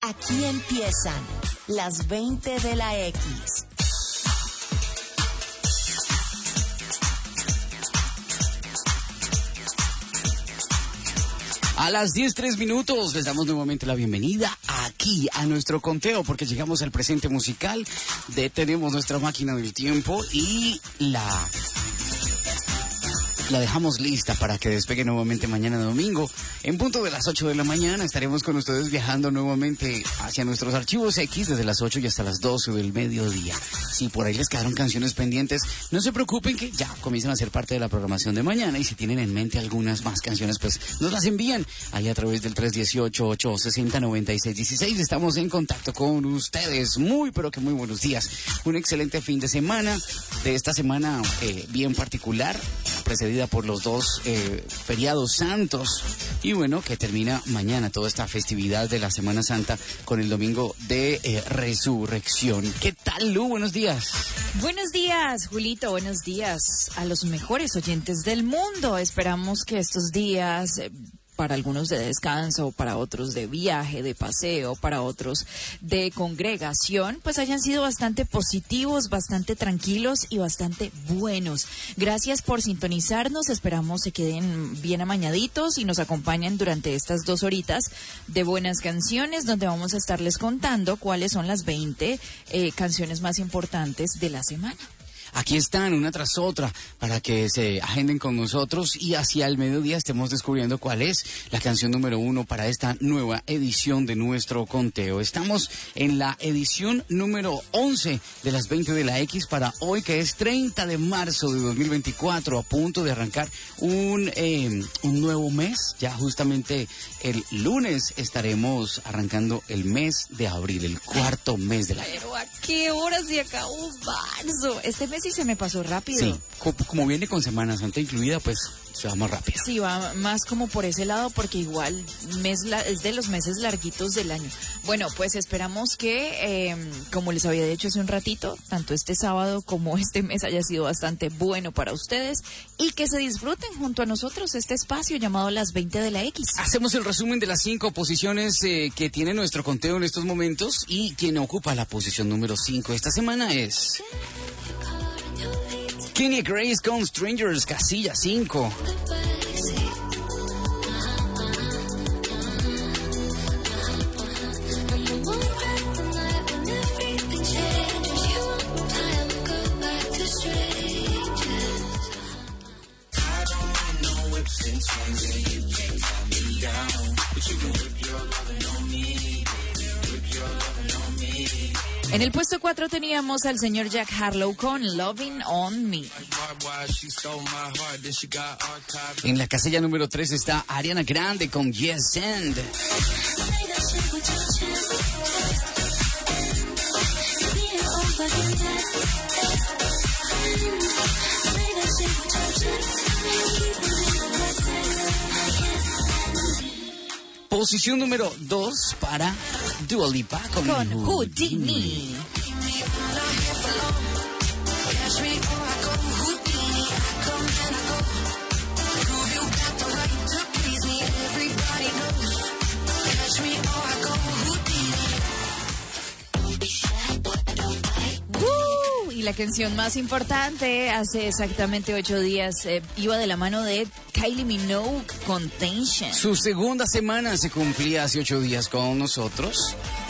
Aquí empiezan las 20 de la X. A las 10:03 les damos nuevamente la bienvenida aquí a nuestro conteo, porque llegamos al presente musical, detenemos nuestra máquina del tiempo y la dejamos lista para que despegue nuevamente mañana domingo. En punto de las 8 de la mañana estaremos con ustedes viajando nuevamente hacia nuestros archivos X desde las 8 y hasta las 12 del mediodía. Si por ahí les quedaron canciones pendientes, no se preocupen que ya comienzan a ser parte de la programación de mañana, y si tienen en mente algunas más canciones, pues nos las envían ahí a través del 318-860-9616. Estamos en contacto con ustedes. Muy, pero que muy buenos días. Un excelente fin de semana, de esta semana bien particular, precedida por los dos feriados santos, y bueno, que termina mañana toda esta festividad de la Semana Santa con el domingo de Resurrección. ¿Qué tal, Lu? Buenos días. Buenos días, Julito. Buenos días a los mejores oyentes del mundo. Esperamos que estos días, para algunos de descanso, para otros de viaje, de paseo, para otros de congregación, pues hayan sido bastante positivos, bastante tranquilos y bastante buenos. Gracias por sintonizarnos, esperamos se queden bien amañaditos y nos acompañen durante estas 2 horitas de buenas canciones, donde vamos a estarles contando cuáles son las 20 canciones más importantes de la semana. Aquí están, una tras otra, para que se agenden con nosotros y hacia el mediodía estemos descubriendo cuál es la canción número 1 para esta nueva edición de nuestro conteo. Estamos en la edición número 11 de las 20 de la X para hoy, que es 30 de marzo de 2024, a punto de arrancar un nuevo mes. Ya justamente el lunes estaremos arrancando el mes de abril, el cuarto mes del año. Pero ¿a qué hora se acabó marzo? Este mes sí se me pasó rápido. Sí, como viene con Semana Santa incluida, pues se va más rápido. Sí, va más como por ese lado, porque igual es de los meses larguitos del año. Bueno, pues esperamos que, como les había dicho hace un ratito, tanto este sábado como este mes haya sido bastante bueno para ustedes y que se disfruten junto a nosotros este espacio llamado Las 20 de la X. Hacemos el resumen de las 5 posiciones que tiene nuestro conteo en estos momentos, y quien ocupa la posición número 5 esta semana es Kenny Grace con Strangers, casilla 5. En el puesto 4 teníamos al señor Jack Harlow con Loving on Me. En la casilla número 3 está Ariana Grande con Yes and. Posición número 2 para Dua Lipa con Houdini. Y la canción más importante, hace exactamente 8 días, iba de la mano de Kylie Minogue con Tension. Su segunda semana se cumplía hace 8 días con nosotros.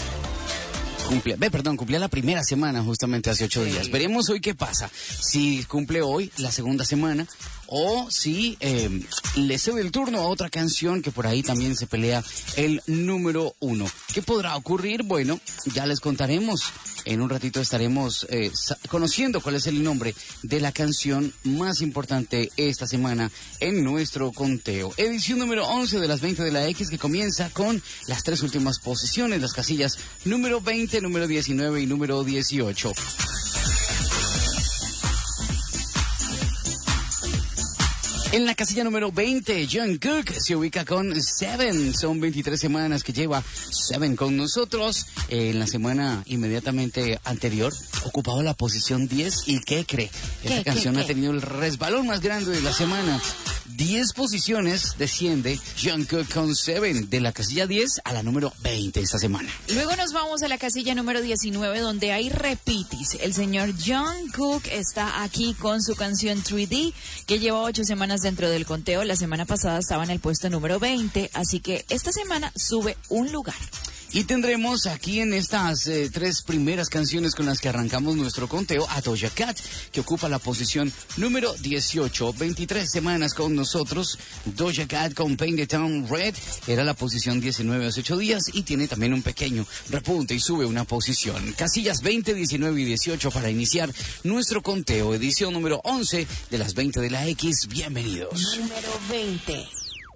Cumplía la primera semana justamente hace 8 días. Veremos hoy qué pasa. Si cumple hoy la segunda semana o si le cede el turno a otra canción que por ahí también se pelea el número 1. ¿Qué podrá ocurrir? Bueno, ya les contaremos. En un ratito estaremos conociendo cuál es el nombre de la canción más importante esta semana en nuestro conteo. Edición número 11 de las 20 de la X, que comienza con las 3 últimas posiciones, las casillas número 20, número 19 y número 18. En la casilla número 20, Jungkook se ubica con Seven. Son 23 semanas que lleva Seven con nosotros. En la semana inmediatamente anterior ocupaba la posición 10. ¿Y qué cree? Esta canción ha tenido el resbalón más grande de la semana. 10 posiciones desciende Jungkook con Seven, de la casilla 10 a la número 20 esta semana. Luego nos vamos a la casilla número 19, donde hay repitis. El señor Jungkook está aquí con su canción 3D, que lleva 8 semanas dentro del conteo. La semana pasada estaba en el puesto número 20, así que esta semana sube un lugar. Y tendremos aquí en estas 3 primeras canciones con las que arrancamos nuestro conteo a Doja Cat, que ocupa la posición número 18. 23 semanas con nosotros. Doja Cat con Paint the Town Red era la posición 19 hace 8 días y tiene también un pequeño repunte y sube una posición. Casillas 20, 19 y 18 para iniciar nuestro conteo. Edición número 11 de las 20 de la X. Bienvenidos. Número 20.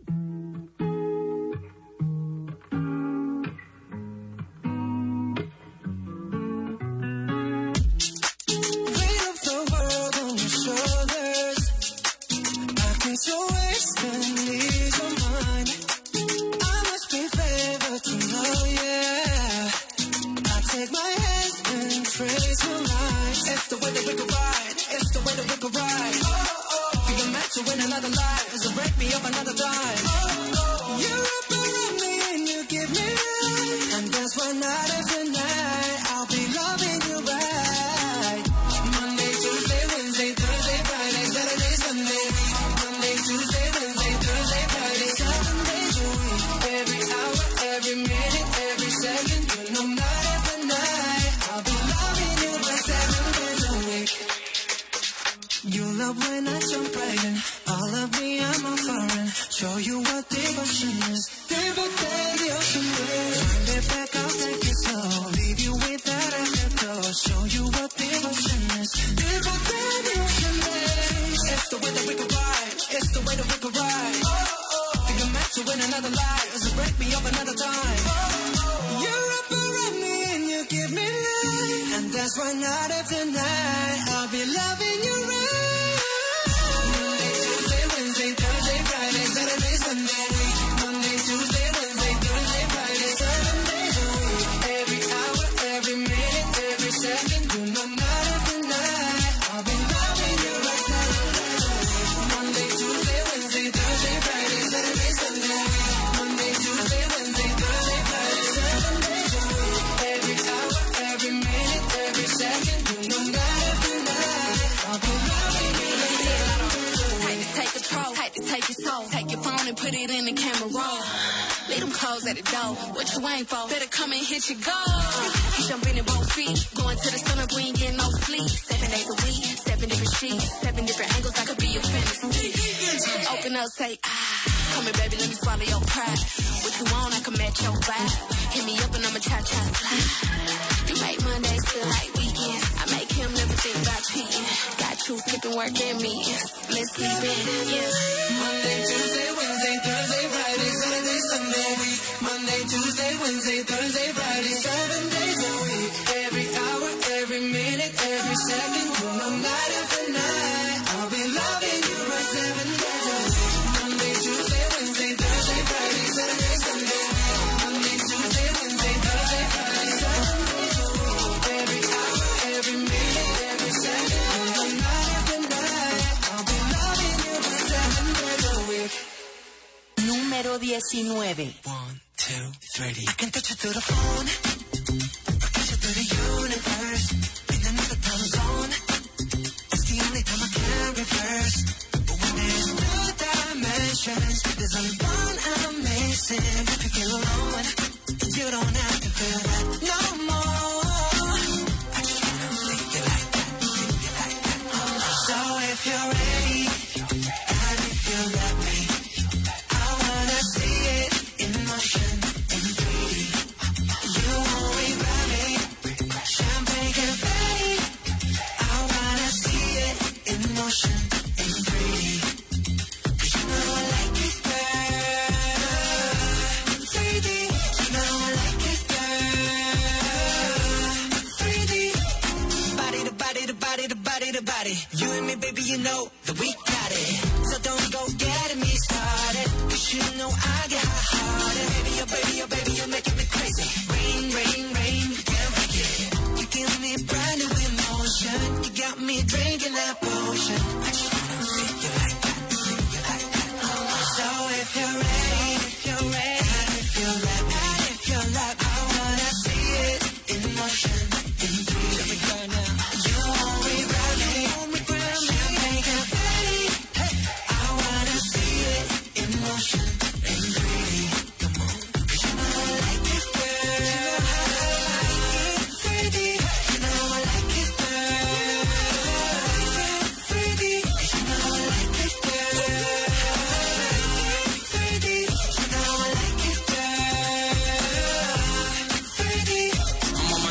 Número 19. 1, 2, 3. I can touch you through the phone. Touch you through the universe. In another time zone. It's the only time I can reverse. But when there's two dimensions, there's only one amazing. If you feel alone, you don't have to feel that no more. I just wanna see you like that, see you like that. So if you're ready, and if you let me, I wanna see it in motion, in 3D. You won't regret me, champagne confetti. I wanna see it in motion, in 3D. 'Cause you know I like it better, 3D. You know I like it better, 3D. Body to body to body to body to body. You and me, baby, you know that we got it. So don't go getting me started. 'Cause you know I get hot-hearted. Baby, oh baby, you're making me crazy. Rain, rain, rain, you can't break it. You give me brand new emotion. You got me drinking that potion. I just wanna see you like that, see you like that.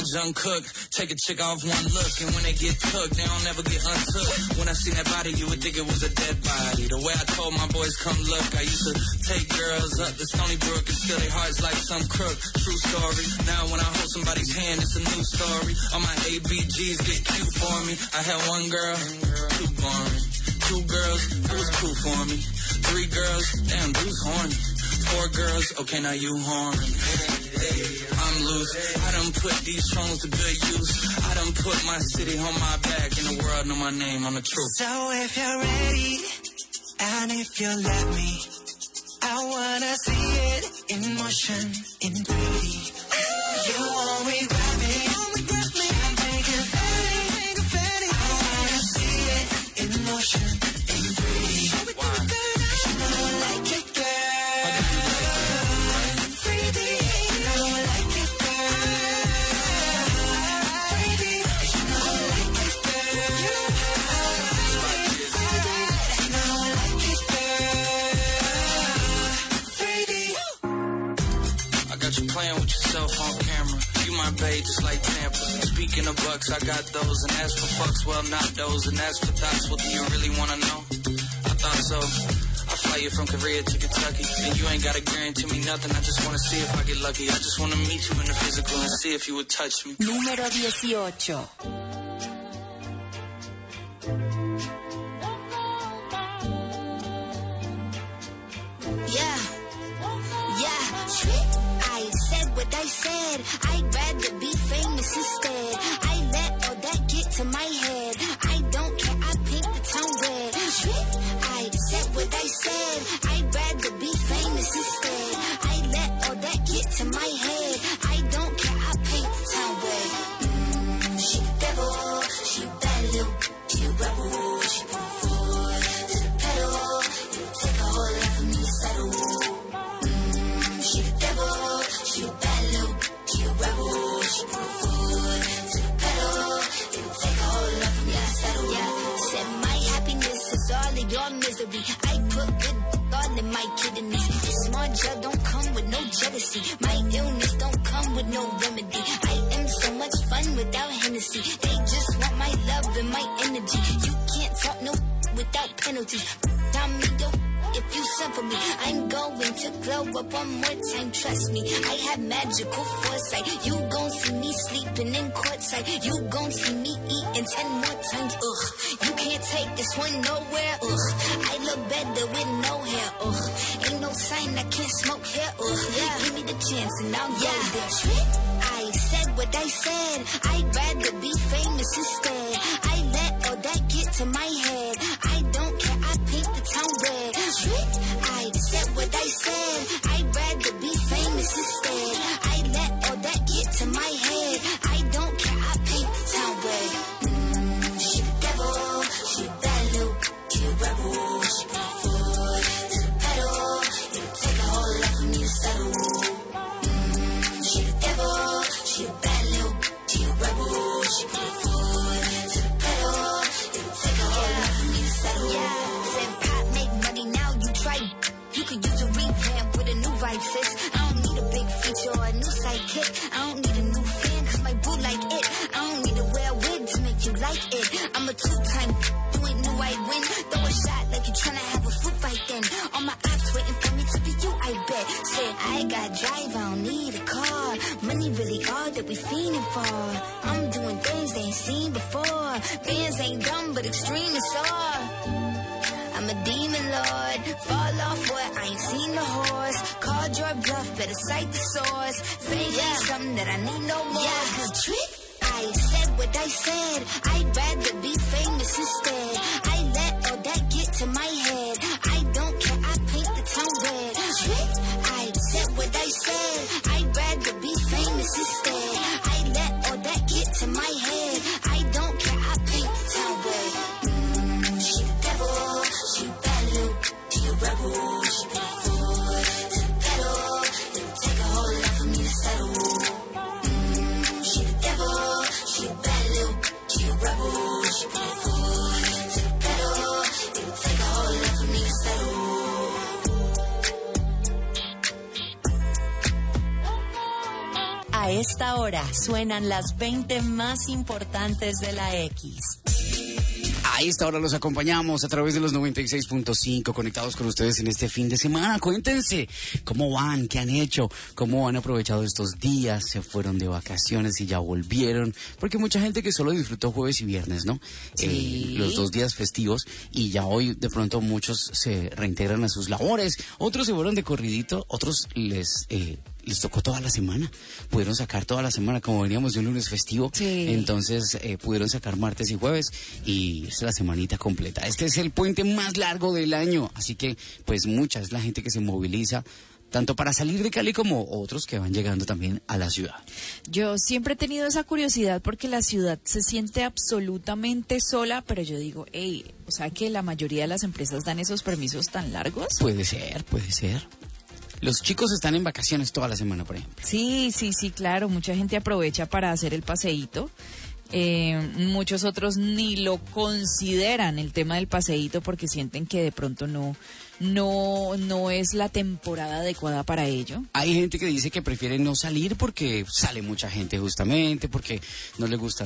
Jungkook. Take a chick off one look, and when they get cooked, they don't ever get untook. When I seen that body, you would think it was a dead body. The way I told my boys, come look, I used to take girls up to Stony Brook and steal their hearts like some crook. True story. Now when I hold somebody's hand, it's a new story. All my ABGs get cute for me. I had one girl, too boring. 2 girls, it was cool for me. 3 girls, damn, dude's horny. 4 girls, okay, now you horny. I'm loose. I done put these songs to good use. I done put my city on my back, and the world know my name, I'm the truth. So if you're ready, and if you let me, I wanna see it in motion, in 3D. You won't regret me. I'm thinking fatty. I wanna see it in motion, in 3D. Why? You know I like it, girl. 3D. You know I like it, girl. 3D. You know I like it, girl. You know I like it, girl. 3D. I got you playing with yourself on camera. You my babe, just like Tampa. Speaking of bucks, I got those. And as for fucks, well, not those. And as for thoughts, what do you really want to know? I thought so. I fly you from Korea to Kentucky. And you ain't gotta guarantee me nothing. I just want to see if I get lucky. I just want to meet you in the physical and see if you would touch me. Número 18. Yeah, shit. I said what I said. I'd rather be famous instead. I let all that get to my head. I don't care, I paint the town red. Shit. I said what I said. I'd rather be famous instead. I let all that get to my head. I don't care, I paint the town red. She the devil, she bad little, she a rebel, she put her foot to the pedal. You take a whole lot for me to settle. She the devil, she a bad little, she a rebel, she put her foot to the pedal. It would take a whole lot for me to settle. Yeah, said my happiness is all of your misery. I put good all in my kidneys. The small gel don't come with no jealousy. My illness don't come with no remedy. I am so much fun without Hennessy. They just want my love and my energy. You can't talk no without penalties. Tell me though, if you send for me, I'm going to glow up one more time, trust me. I have magical foresight. You gon' see me sleeping in courtside. You gon' see me eating 10 more times, ugh. You can't take this one nowhere, ugh. I look better with no hair, ugh. Ain't no sign I can't smoke here, ugh. Yeah. Give me the chance and I'll go there. I said what I said. I'd rather be famous instead. I let all that get to my head. I don't care, I paint the town red. I said what I said. I'd rather be famous instead. I let all that get to my head. I don't care, I paint the town red. She the devil, she a bad little, she a rebel. She put her foot to the pedal. It would take a whole lot for me to settle. She the devil, she a bad little, she a rebel. She put her foot to the pedal. It would take a whole lot for me to settle. Yeah, said pop make money now, you try. You could use a revamp with a new vibe, sis. I don't need a big feature or a new sidekick. I don't need a new fan, cause my boo like it. I don't need to wear a wig to make you like it. I'm a 2-time, you ain't new, I win. Throw a shot like you tryna have a foot fight then. All my ops waiting for me to be you, I bet. Said I got drive, I don't need a car. Money really all that we fiending for. I'm doing things they ain't seen before. Bands ain't dumb, but extreme is all. I'm a demon lord. Fall off what? I ain't seen the horse. Called your bluff, better cite the source. Fame ain't something that I need no more. Yeah, cause trick. I said what I said. I'd rather be famous instead. I let all that get to my head. I don't care, I paint the town red. Trick. I said what I said. I'd rather be famous instead. I let all that get to my head. I don't care, I paint the town red. She the devil, she a bad little, she a rebel. She put her foot to the pedal. It would take a whole lot for me to settle. She the devil, she a bad little, she a rebel. She put her foot to the pedal. la hora suenan las 20 más importantes de la X. A esta hora los acompañamos a través de los 96.5, conectados con ustedes en este fin de semana. Cuéntense cómo van, qué han hecho, cómo han aprovechado estos días, se fueron de vacaciones y ya volvieron, porque mucha gente que solo disfrutó jueves y viernes, ¿no? Sí. Los 2 días festivos, y ya hoy de pronto muchos se reintegran a sus labores, otros se fueron de corridito, otros les tocó toda la semana, pudieron sacar toda la semana, como veníamos de un lunes festivo, sí. Entonces pudieron sacar martes y jueves y es la semanita completa. Este es el puente más largo del año, así que pues mucha es la gente que se moviliza, tanto para salir de Cali como otros que van llegando también a la ciudad. Yo siempre he tenido esa curiosidad porque la ciudad se siente absolutamente sola, pero yo digo, hey, o sea que la mayoría de las empresas dan esos permisos tan largos. Puede ser. Los chicos están en vacaciones toda la semana, por ejemplo. Sí, claro, mucha gente aprovecha para hacer el paseíto. Muchos otros ni lo consideran el tema del paseíto porque sienten que de pronto no es la temporada adecuada para ello. Hay gente que dice que prefiere no salir porque sale mucha gente justamente, porque no le gustan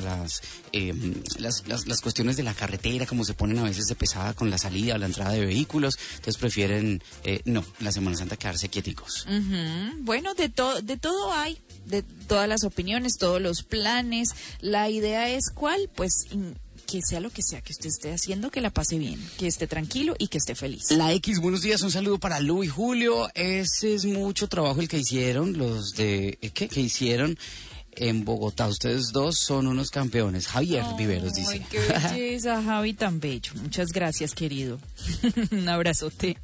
las cuestiones de la carretera, como se ponen a veces de pesada con la salida o la entrada de vehículos, entonces prefieren la Semana Santa quedarse quieticos. Uh-huh. Bueno, de todo hay, de todas las opiniones, todos los planes. La idea es ¿cuál? Pues que sea lo que sea que usted esté haciendo, que la pase bien, que esté tranquilo y que esté feliz. La X, buenos días, un saludo para Lu y Julio. Ese es mucho trabajo el que hicieron, los de que hicieron en Bogotá. Ustedes dos son unos campeones. Javier Viveros dice. Ay, qué belleza, Javi, tan bello. Muchas gracias, querido. Un abrazote.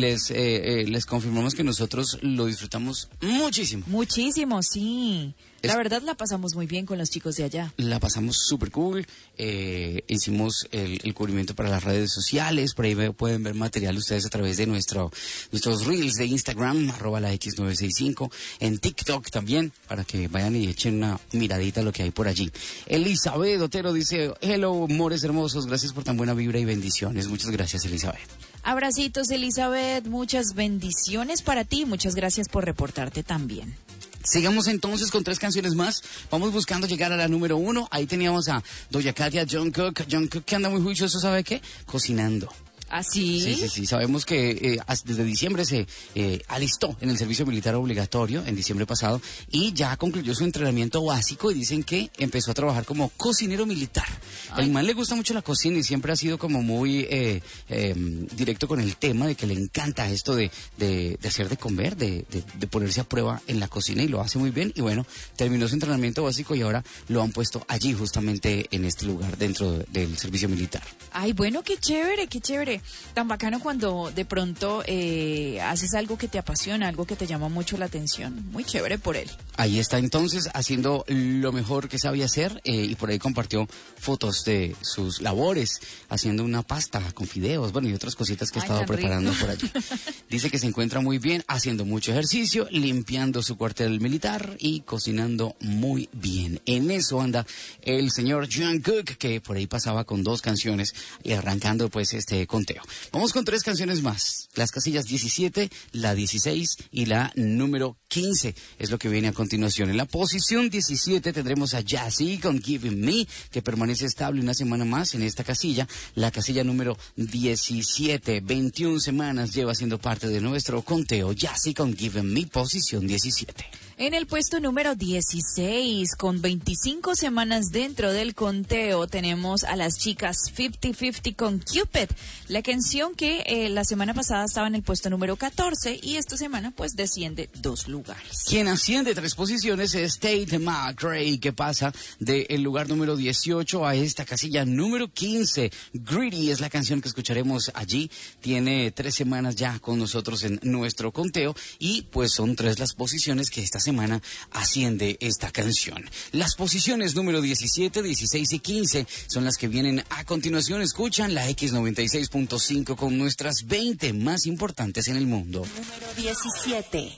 Les confirmamos que nosotros lo disfrutamos muchísimo. Muchísimo, sí. La verdad la pasamos muy bien con los chicos de allá. La pasamos súper cool. Hicimos el cubrimiento para las redes sociales. Por ahí pueden ver material ustedes a través de nuestros reels de Instagram, @la X965. En TikTok también, para que vayan y echen una miradita a lo que hay por allí. Elizabeth Otero dice, hello, amores hermosos, gracias por tan buena vibra y bendiciones. Muchas gracias, Elizabeth. Abracitos, Elizabeth, muchas bendiciones para ti, muchas gracias por reportarte también. Sigamos entonces con 3 canciones más. Vamos buscando llegar a la número 1. Ahí teníamos a Doja Cat y a Jungkook. Jungkook, que anda muy juicioso, ¿sabe qué? Cocinando. ¿Ah, sí? Sí. Sabemos que desde diciembre se alistó en el servicio militar obligatorio, en diciembre pasado, y ya concluyó su entrenamiento básico y dicen que empezó a trabajar como cocinero militar. Al man le gusta mucho la cocina y siempre ha sido como muy directo con el tema de que le encanta esto de hacer de comer, de ponerse a prueba en la cocina, y lo hace muy bien. Y bueno, terminó su entrenamiento básico y ahora lo han puesto allí justamente en este lugar dentro del servicio militar. Ay, bueno, qué chévere, qué chévere. Tan bacano cuando de pronto haces algo que te apasiona, algo que te llama mucho la atención. Muy chévere por él. Ahí está entonces haciendo lo mejor que sabía hacer, y por ahí compartió fotos de sus labores, haciendo una pasta con fideos, bueno, y otras cositas que ha estado preparando por allí. Dice que se encuentra muy bien, haciendo mucho ejercicio, limpiando su cuartel militar y cocinando muy bien. En eso anda el señor Jungkook, que por ahí pasaba con 2 canciones y arrancando pues este conteo. Vamos con 3 canciones más. Las casillas 17, la 16 y la número 15 es lo que viene a continuación. En la posición 17 tendremos a Jazzy con Giving Me, que permanece estable una semana más en esta casilla. La casilla número 17, 21 semanas lleva siendo parte de nuestro conteo. Jazzy con Giving Me, posición 17. En el puesto número 16, con 25 semanas dentro del conteo, tenemos a las chicas 50-50 con Cupid. La canción que la semana pasada estaba en el puesto número 14 y esta semana pues desciende 2 lugares. Quien asciende 3 posiciones es Tate McRae, que pasa del lugar número 18 a esta casilla número 15. Greedy es la canción que escucharemos allí. Tiene 3 semanas ya con nosotros en nuestro conteo y pues son 3 las posiciones que esta semana asciende esta canción. Las posiciones número 17, 16 y 15 son las que vienen a continuación. Escuchan la X96.5 con nuestras 20 más importantes en el mundo. Número 17.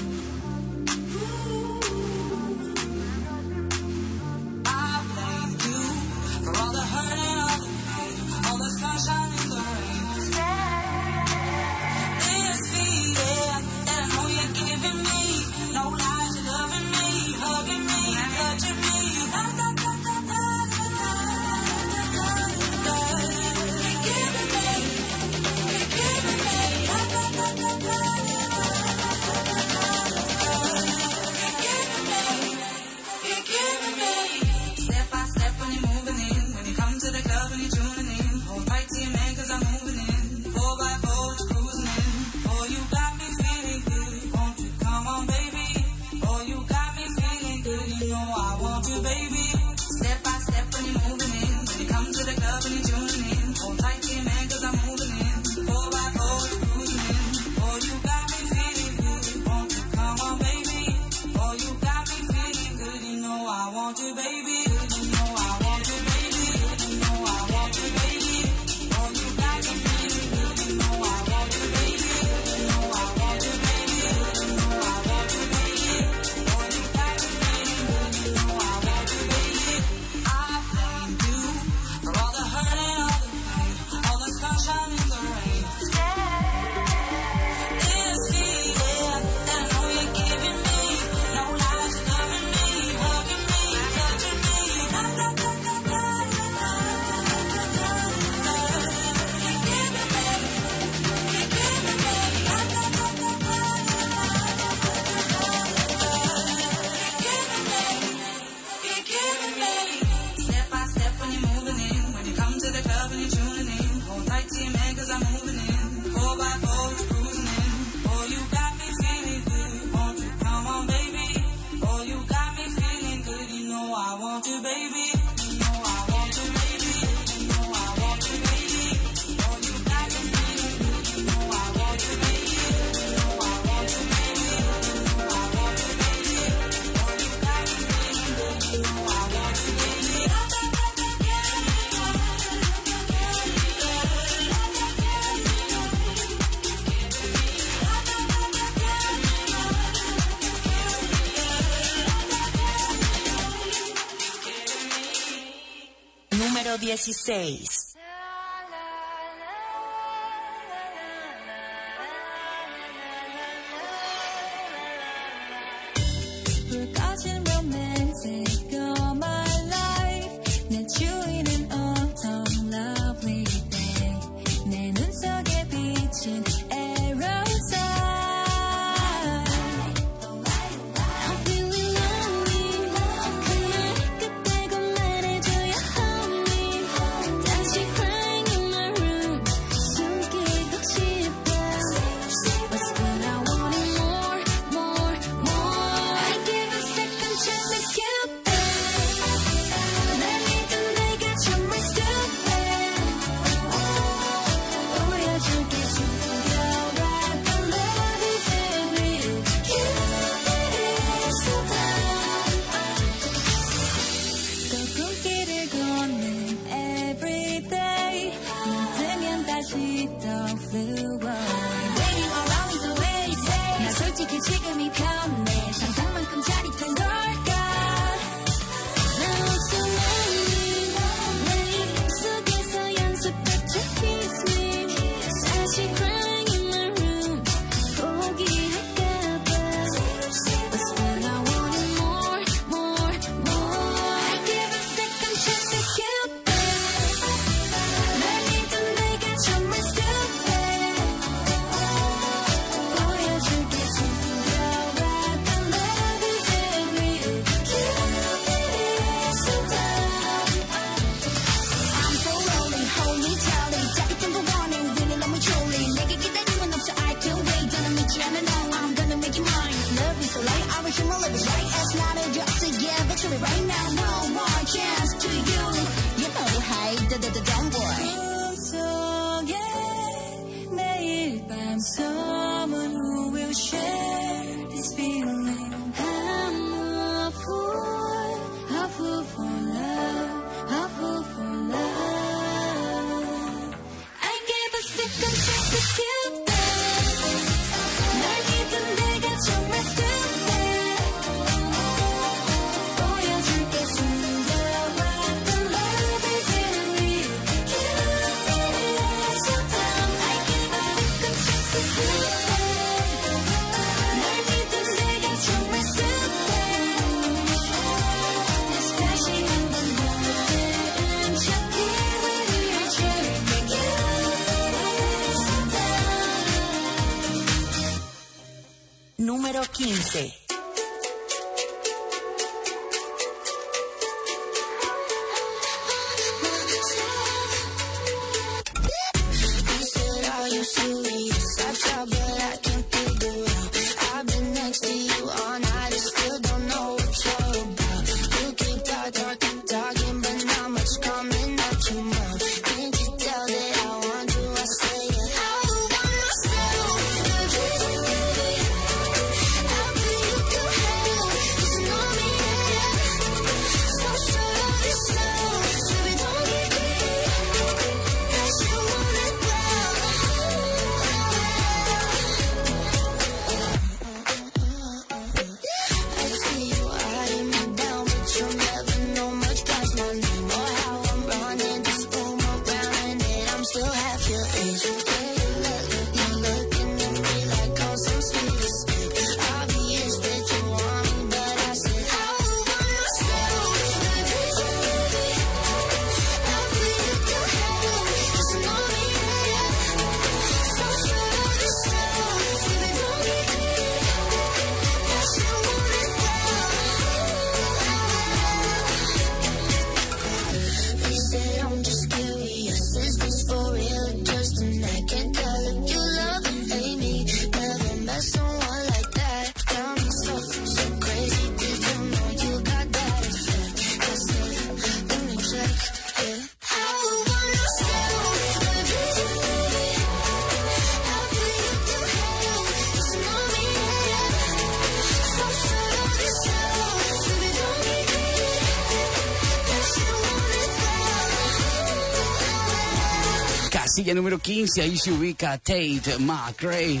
I blame you club and you're tuning in. Hold tight to your man, cause I'm moving in. 4x4, cruising in. Oh, you got me feeling good. Won't you come on, baby? Oh, you got me feeling good. You know I want you, baby. Step by step when you're moving in. When you come to the club and you're tuning in. Hold tight to your man, cause I'm moving in. 4x4, cruising in. Oh, you got me feeling good. Won't you come on, baby? Oh, you got me feeling good. You know I want you, baby. You know I want you, baby. You know I want you, baby. Oh, you got me feeling good. You know I want you, baby. You know I want you, baby. You know I want you, baby. Oh, you got me feeling good. You know I want you, baby. I blame you for all the hurt and all the pain, all the sunshine and the rain. This feeling that I know you're giving me, no lies, you're loving me, hugging me, touching me. La, la, la, la, la, la, la, la, la, la. You give me, baby. You give me, baby. La, la, la, la, la, la, la, la, la. You give me, baby. You give me, baby. Step by step when you're moving in. When you come to the club and you're tuning in. Hold tight to your man, cause I'm moving in. 4x4, cruising in. Oh, you got me feeling good. Won't you come on, baby? Oh, you got me feeling good. You know I want you, baby. You know I want you, baby. You know I want you, baby. Oh, you got me feeling good. You know I want you, baby. You know I want you, baby. You know I want you, baby. Oh, you got me feeling good. You know I want you, baby. Número 16. 불까진 romantic all my life 내 주인은 autumn lovely day 내 눈 속에 비친 aerosol I'm feeling lonely 그냥 끝내고 말해줘요 honey 다시 crying in my room 숨기고 싶어 But still I want it more, more, more I give a second chance to Cupid 날 믿은 내가 정말 stupid 보여줄게 숨겨라 The love is in me Cupid is so down 또 꿈길을 걷는 everyday 눈 뜨면 다시 또 flew away Waiting around is the way you say 나 솔직히 지금이 편해 상상만큼 짜릿한 걸까 Now I'm so lonely 내 입속에서 연습했죠 kiss me 사실 crying in my room 포기할까봐 But still I want it more, more, more I give a second chance to Cupid 날 믿은 내가 정말 stupid 보여줄게 숨겨라 The love is in me Cupid is so down I'm so lonely, hold me tightly 짜릿한 거 원해 눈이 너무 졸리 내게 기다림은 없어 I can't wait 너는 믿지 않아 no I'm gonna make you mine Love is so light, I wish my love is right It's not a job to give it to me right now One more chance to you You know hey, don't worry 꿈속에 매일 밤 someone who will share this feeling I'm a fool for love, a fool for love I give a second chance to Cupid 날 믿은 내가 정말 stupid 보여줄게 숨겨라 The love is in me Cupid is so down I give a second chance to Cupid 날 믿은 내가 정말 stupid 다시 한번 모든 척 기회를 줄게 Cupid is so down Número 15. Casilla número 15, ahí se ubica Tate McRae.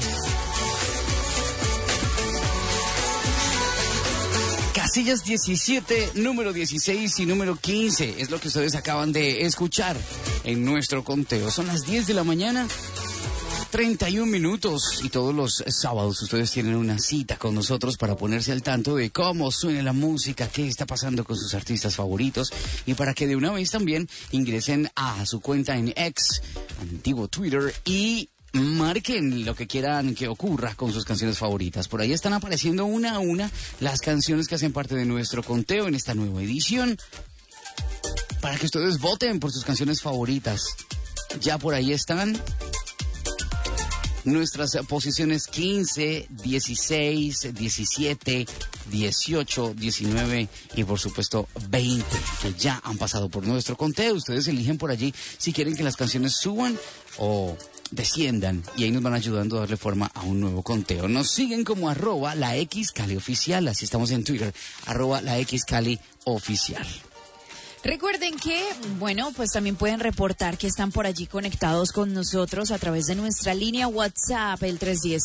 Casillas 17, número 16 y número 15 es lo que ustedes acaban de escuchar en nuestro conteo. Son las 10 de la mañana, 31 minutos, y todos los sábados ustedes tienen una cita con nosotros para ponerse al tanto de cómo suena la música, qué está pasando con sus artistas favoritos, y para que de una vez también ingresen a su cuenta en X, antiguo Twitter, y marquen lo que quieran que ocurra con sus canciones favoritas. Por ahí están apareciendo una a una las canciones que hacen parte de nuestro conteo en esta nueva edición, para que ustedes voten por sus canciones favoritas. Ya por ahí están nuestras posiciones 15, 16, 17, 18, 19 y por supuesto 20, que ya han pasado por nuestro conteo. Ustedes eligen por allí si quieren que las canciones suban o desciendan, y ahí nos van ayudando a darle forma a un nuevo conteo. Nos siguen como @la X Cali Oficial, así estamos en Twitter, @la X Cali Oficial. Recuerden que, bueno, pues también pueden reportar que están por allí conectados con nosotros a través de nuestra línea WhatsApp, el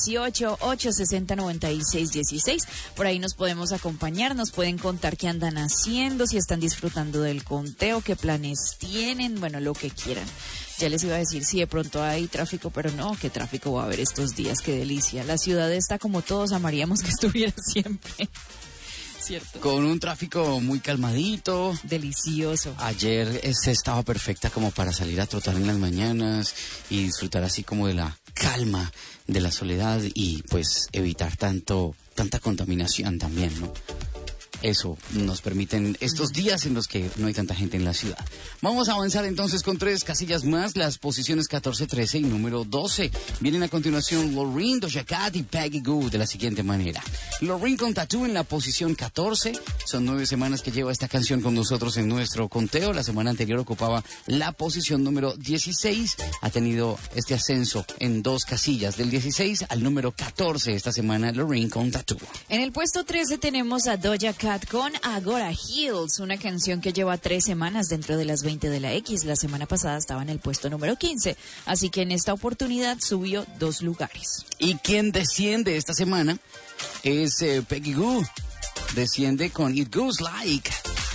318-860-9616. Por ahí nos podemos acompañar, nos pueden contar qué andan haciendo, si están disfrutando del conteo, qué planes tienen, bueno, lo que quieran. Ya les iba a decir si de pronto hay tráfico, pero no, qué tráfico va a haber estos días, qué delicia. La ciudad está como todos amaríamos que estuviera siempre. ¿Cierto? Con un tráfico muy calmadito. Delicioso. Ayer estaba perfecta como para salir a trotar en las mañanas y disfrutar así como de la calma, de la soledad, y pues evitar tanta contaminación también, ¿no? Eso nos permiten estos días en los que no hay tanta gente en la ciudad. Vamos a avanzar entonces con 3 casillas más, las posiciones 14, 13 y número 12. Vienen a continuación Loreen, Doja Cat y Peggy Gou de la siguiente manera. Loreen con Tattoo en la posición 14. Son 9 semanas que lleva esta canción con nosotros en nuestro conteo. La semana anterior ocupaba la posición número 16. Ha tenido este ascenso en 2 casillas, del 16 al número 14 esta semana, Loreen con Tattoo. En el puesto 13 tenemos a Doja Cat con Agora Hills, una canción que lleva 3 semanas dentro de las 20 de la X. La semana pasada estaba en el puesto número 15, así que en esta oportunidad subió 2 lugares. Y quien desciende esta semana es Peggy Gou. Desciende con It Goes Like.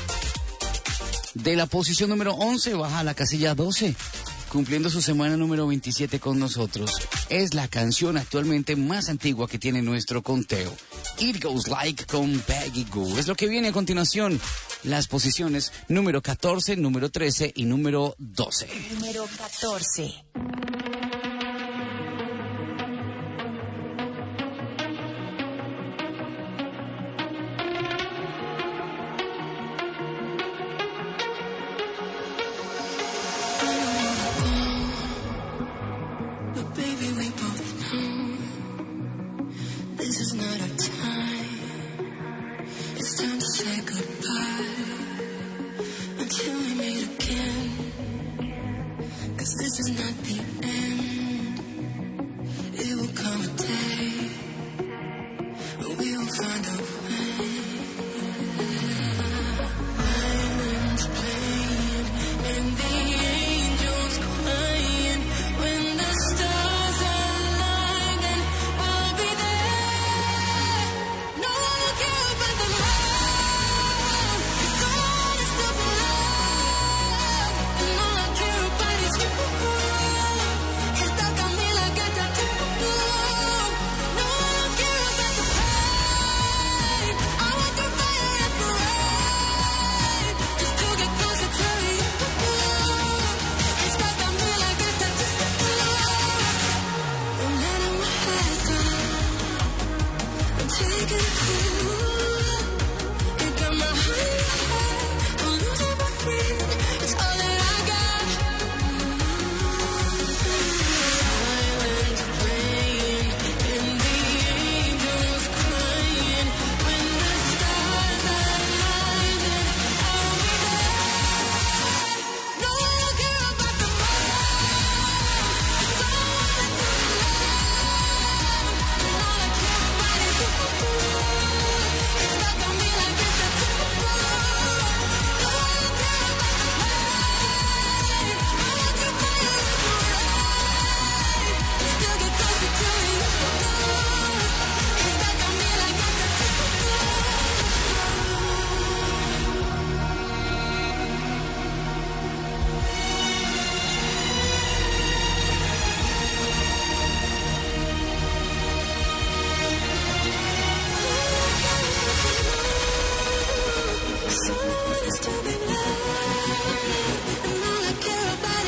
De la posición número 11 baja a la casilla 12, cumpliendo su semana número 27 con nosotros. Es la canción actualmente más antigua que tiene nuestro conteo. It Goes Like con Peggy Gou. Es lo que viene a continuación. Las posiciones número 14, número 13 y número 12. Número 14. But baby, we both know this is not our time. It's time to say goodbye until we meet again. 'Cause this is not the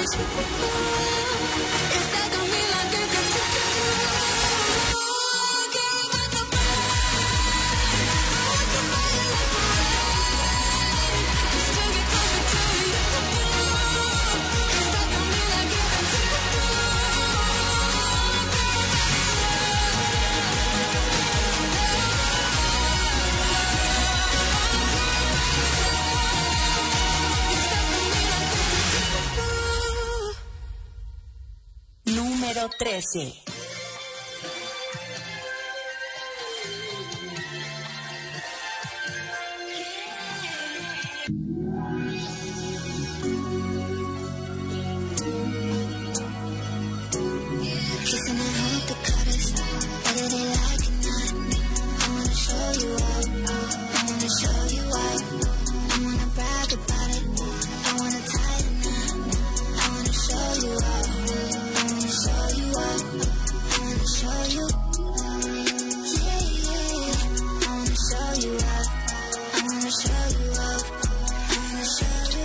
Número 13. Kissing and hope the cutters, whether they like it or not. I wanna show you up, I wanna show you up. I wanna brag about it, I wanna tie the knot. I wanna show you up, I wanna show you up. I wanna show you, yeah, yeah. I wanna show you up, I wanna show you up. I wanna show you,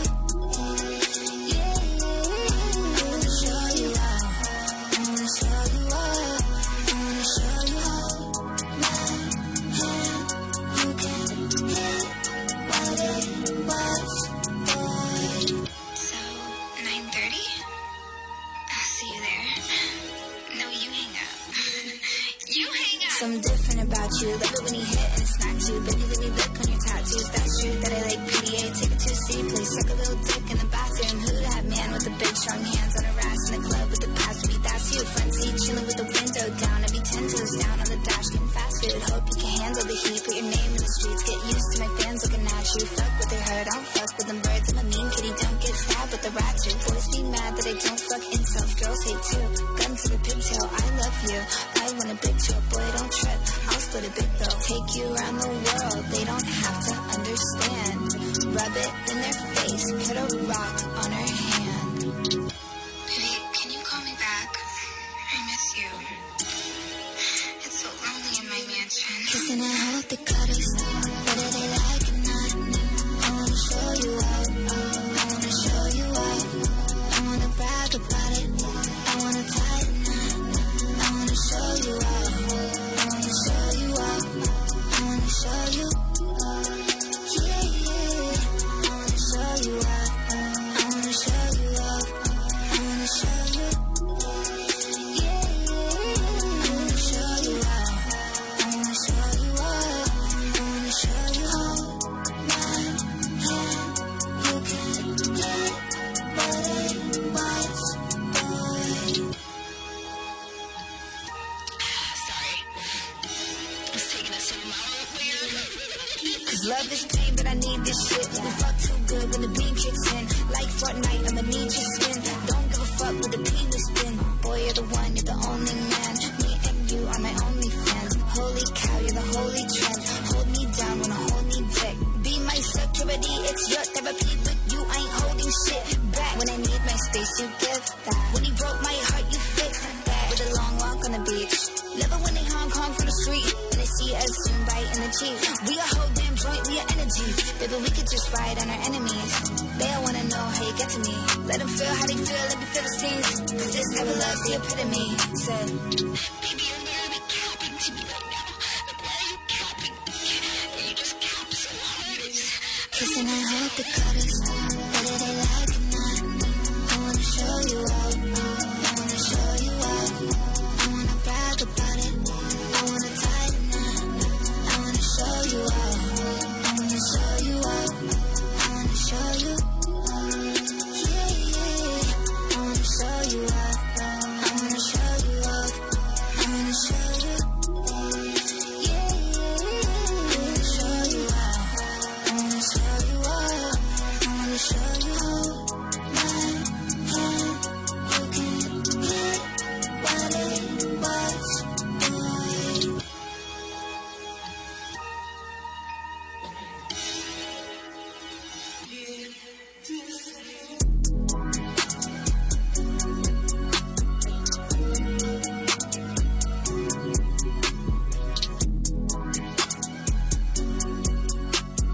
yeah, yeah. I wanna show you up. I wanna show you up, I wanna show you how my hand you can hit what it was, boy. So, 9:30? I'll see you there. No, you hang up. You hang up. Something different about you, love it when you hit and it's not you. Baby, when you look on your tattoos, that's true that I like PDA. Take it to a city place, suck a little dick in the bathroom. Who that man with the big strong hands on her ass in the club with the past beat? That's you, front seat, chilling with the window down. I be 10 toes down on the dash, getting fast food. Hope you can handle the heat, put your name in the streets. Get used to my fans looking at you. Fuck what they heard, I don't fuck with them birds. I'm a mean kitty, don't get stabbed with the rat too. Boys be mad that I don't fuck incels, girls hate too. Gun to the pigtail, I love you. I want a big chill, boy don't trip. I'll split a big bill, take you around the world. They don't have to understand. Rub it in their face, put a rock on her hand. Baby, can you call me back? I miss you. It's so lonely in my mansion. Kissing and hope the cutters, whether they like it or not. I wanna show you up, I wanna show you up. I wanna brag about it, I wanna tie the knot. I wanna show you up, I wanna show you up. I wanna show you, yeah, yeah. I wanna show you up, I wanna show you up. I wanna show you, yeah, yeah. I wanna show you up, I wanna show you up. I wanna show you how my hand you can hit what it was, boy. Sorry, I was taking a sip of my own beer. Cause love is pain, but I need this shit. We fuck too good when the beam kicks in. Like Fortnite, I'ma need your skin. Don't give a fuck with the penis spin. Boy, you're the one, you're the only man. Me and you are my only fans. Holy cow, you're the holy trend. Hold me down, wanna hold me back. Be my security, it's your therapy. With you, I ain't holding shit back. When I need my space, you give that. When he broke my heart, you fixed that. With a long walk on the beach. Love it when they Hong Kong from the street. When they see us soon right in the Jeep. We a whole damn joint, we a energy. Baby, we could just ride on our enemies. They all wanna know how you get to me. Let them feel how they feel, let me feel the stings. Cause this type of love, the epitome. Said, baby, you're literally capping to me right now. Like, why are you capping? You just cap so hard. Kissing and hope the cutters, whether they like it or not. I wanna show you up, I wanna show you up. I wanna brag about it, I wanna tie the knot. I wanna show you up, I wanna show you up. I wanna show you, yeah, yeah. I wanna show you up, I wanna show you up. I wanna show you, yeah, yeah. I wanna show you up, I wanna show you up. I wanna show you how my hand you can hit what it was, boy.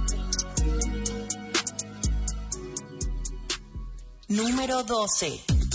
Número 12.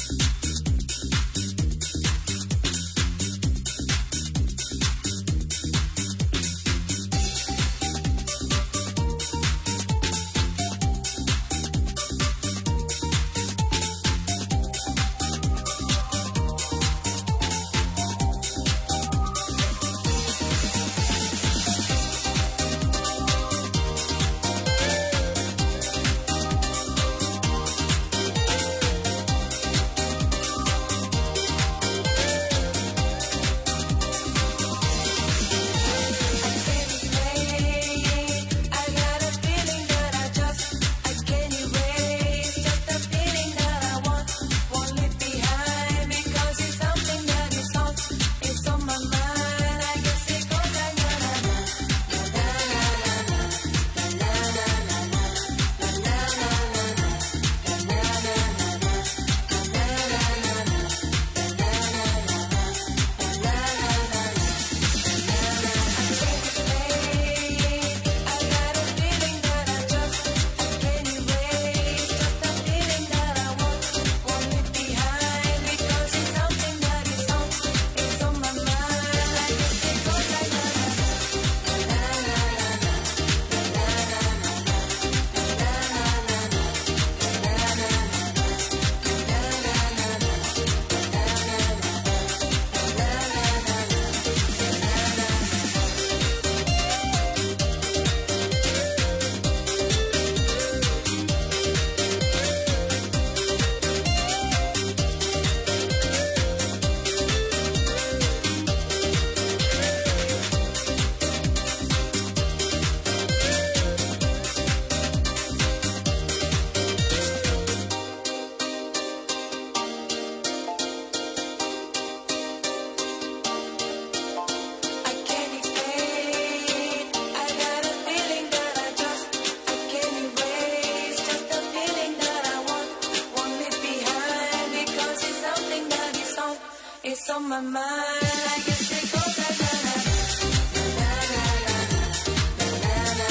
on my mind. I guess it goes like na na na na na na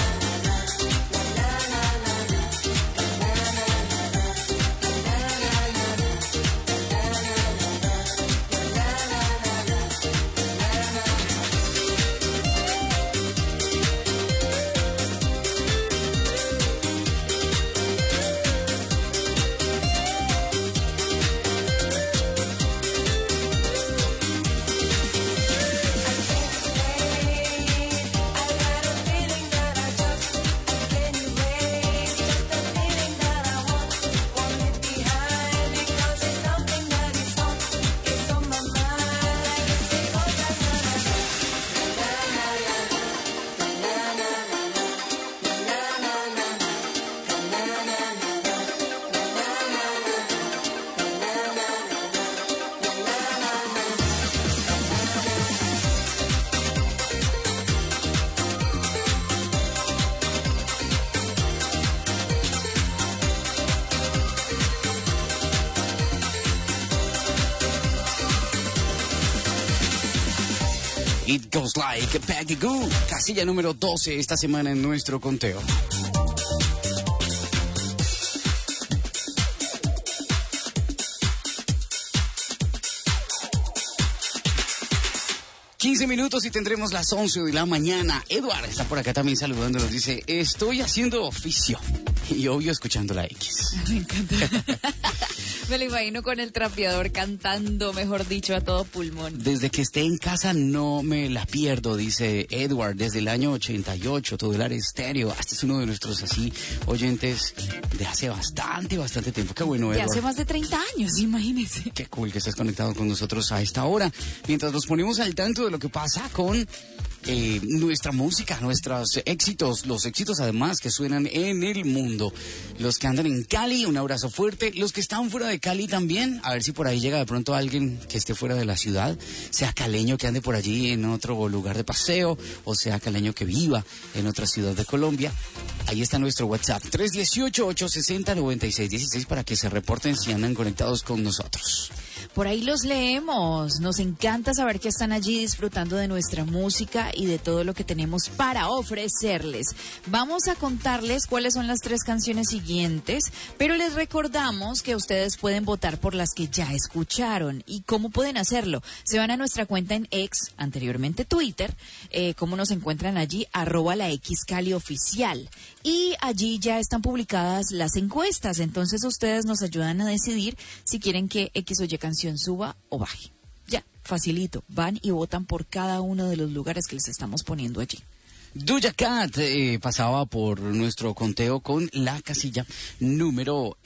It Goes Like Peggy Goo, casilla número 12 esta semana en nuestro conteo. Minutos y tendremos las 11 de la mañana. Edward está por acá también saludándonos. Dice, estoy haciendo oficio. Y obvio escuchando la X. Me encanta. Me lo imagino con el trapeador cantando, mejor dicho, a todo pulmón. Desde que esté en casa no me la pierdo, dice Edward, desde el año 88, Todelar Estéreo. Este es uno de nuestros así oyentes de hace bastante tiempo. Qué bueno, Edward. De hace más de 30 años, imagínense. Qué cool que estés conectado con nosotros a esta hora. Mientras nos ponemos al tanto de lo que pasa con nuestra música, nuestros éxitos, los éxitos además que suenan en el mundo. Los que andan en Cali, un abrazo fuerte. Los que están fuera de Cali también, a ver si por ahí llega de pronto alguien que esté fuera de la ciudad, sea caleño que ande por allí en otro lugar de paseo, o sea caleño que viva en otra ciudad de Colombia. Ahí está nuestro WhatsApp, 318-860-9616, para que se reporten si andan conectados con nosotros. Por ahí los leemos. Nos encanta saber que están allí disfrutando de nuestra música y de todo lo que tenemos para ofrecerles. Vamos a contarles cuáles son las 3 canciones siguientes, pero les recordamos que ustedes pueden votar por las que ya escucharon. ¿Y cómo pueden hacerlo? Se van a nuestra cuenta en X, anteriormente Twitter. ¿Cómo nos encuentran allí? @laxcalioficial. Y allí ya están publicadas las encuestas. Entonces ustedes nos ayudan a decidir si quieren que X o Y canción suba o baje. Ya, facilito. Van y votan por cada uno de los lugares que les estamos poniendo allí. Doja Cat pasaba por nuestro conteo con la casilla número...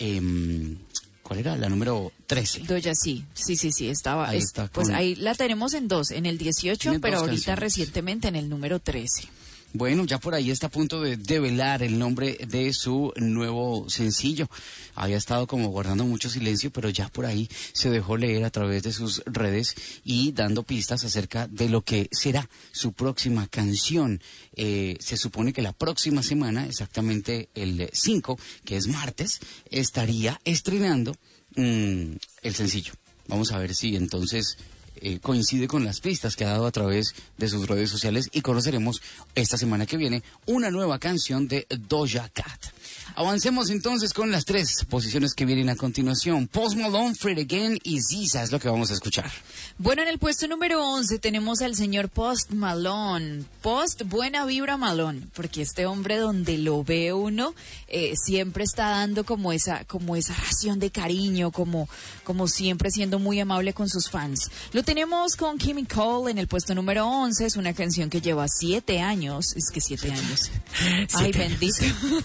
¿cuál era? La número 13. Doja, sí, estaba... Ahí está. Pues ahí la tenemos en 2, en el 18, pero ahorita canciones. recientemente en el número 13. Bueno, ya por ahí está a punto de develar el nombre de su nuevo sencillo. Había estado como guardando mucho silencio, pero ya por ahí se dejó leer a través de sus redes y dando pistas acerca de lo que será su próxima canción. Se supone que la próxima semana, exactamente el 5, que es martes, estaría estrenando el sencillo. Vamos a ver si entonces... coincide con las pistas que ha dado a través de sus redes sociales y conoceremos esta semana que viene una nueva canción de Doja Cat. Avancemos entonces con las 3 posiciones que vienen a continuación. Post Malone, Fred Again y Ziza es lo que vamos a escuchar. Bueno, en el puesto número 11 tenemos al señor Post Malone. Post, buena vibra Malone, porque este hombre donde lo ve uno siempre está dando como esa ración de cariño, como siempre siendo muy amable con sus fans. Lo tenemos con Kimmy Cole en el puesto número 11. Es una canción que lleva 7 años. Es que 7 años. Ay, bendito.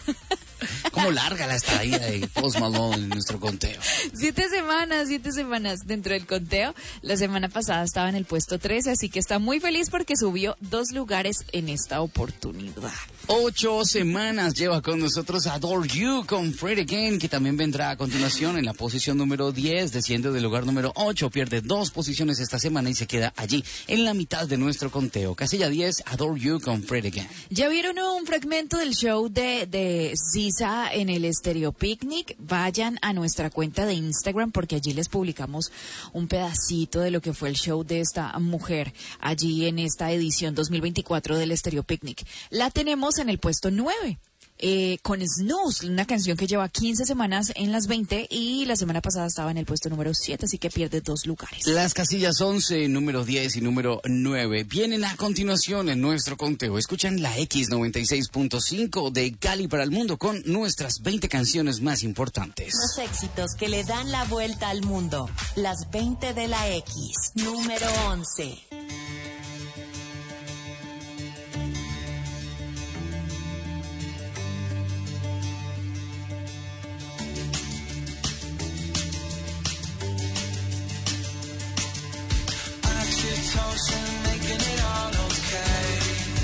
Como larga la estadía de Post Malone en nuestro conteo. 7 semanas dentro del conteo. La semana pasada estaba en el puesto 13, así que está muy feliz porque subió 2 lugares en esta oportunidad. 8 semanas lleva con nosotros Adore You con Fred Again, que también vendrá a continuación en la posición número 10, desciende del lugar número 8, pierde 2 posiciones esta semana y se queda allí en la mitad de nuestro conteo. Casilla 10, Adore You con Fred Again. ¿Ya vieron un fragmento del show de SZA realiza en el Estéreo Picnic. Vayan a nuestra cuenta de Instagram porque allí les publicamos un pedacito de lo que fue el show de esta mujer allí en esta edición 2024 del Estéreo Picnic. La tenemos en el puesto 9. Con Snooze, una canción que lleva 15 semanas en las 20 y la semana pasada estaba en el puesto número 7, así que pierde 2 lugares. Las casillas 11, número 10 y número 9 vienen a continuación en nuestro conteo. Escuchan la X96.5 de Cali para el mundo con nuestras 20 canciones más importantes. Los éxitos que le dan la vuelta al mundo. Las 20 de la X. Número 11. Oxytocin, making it all okay.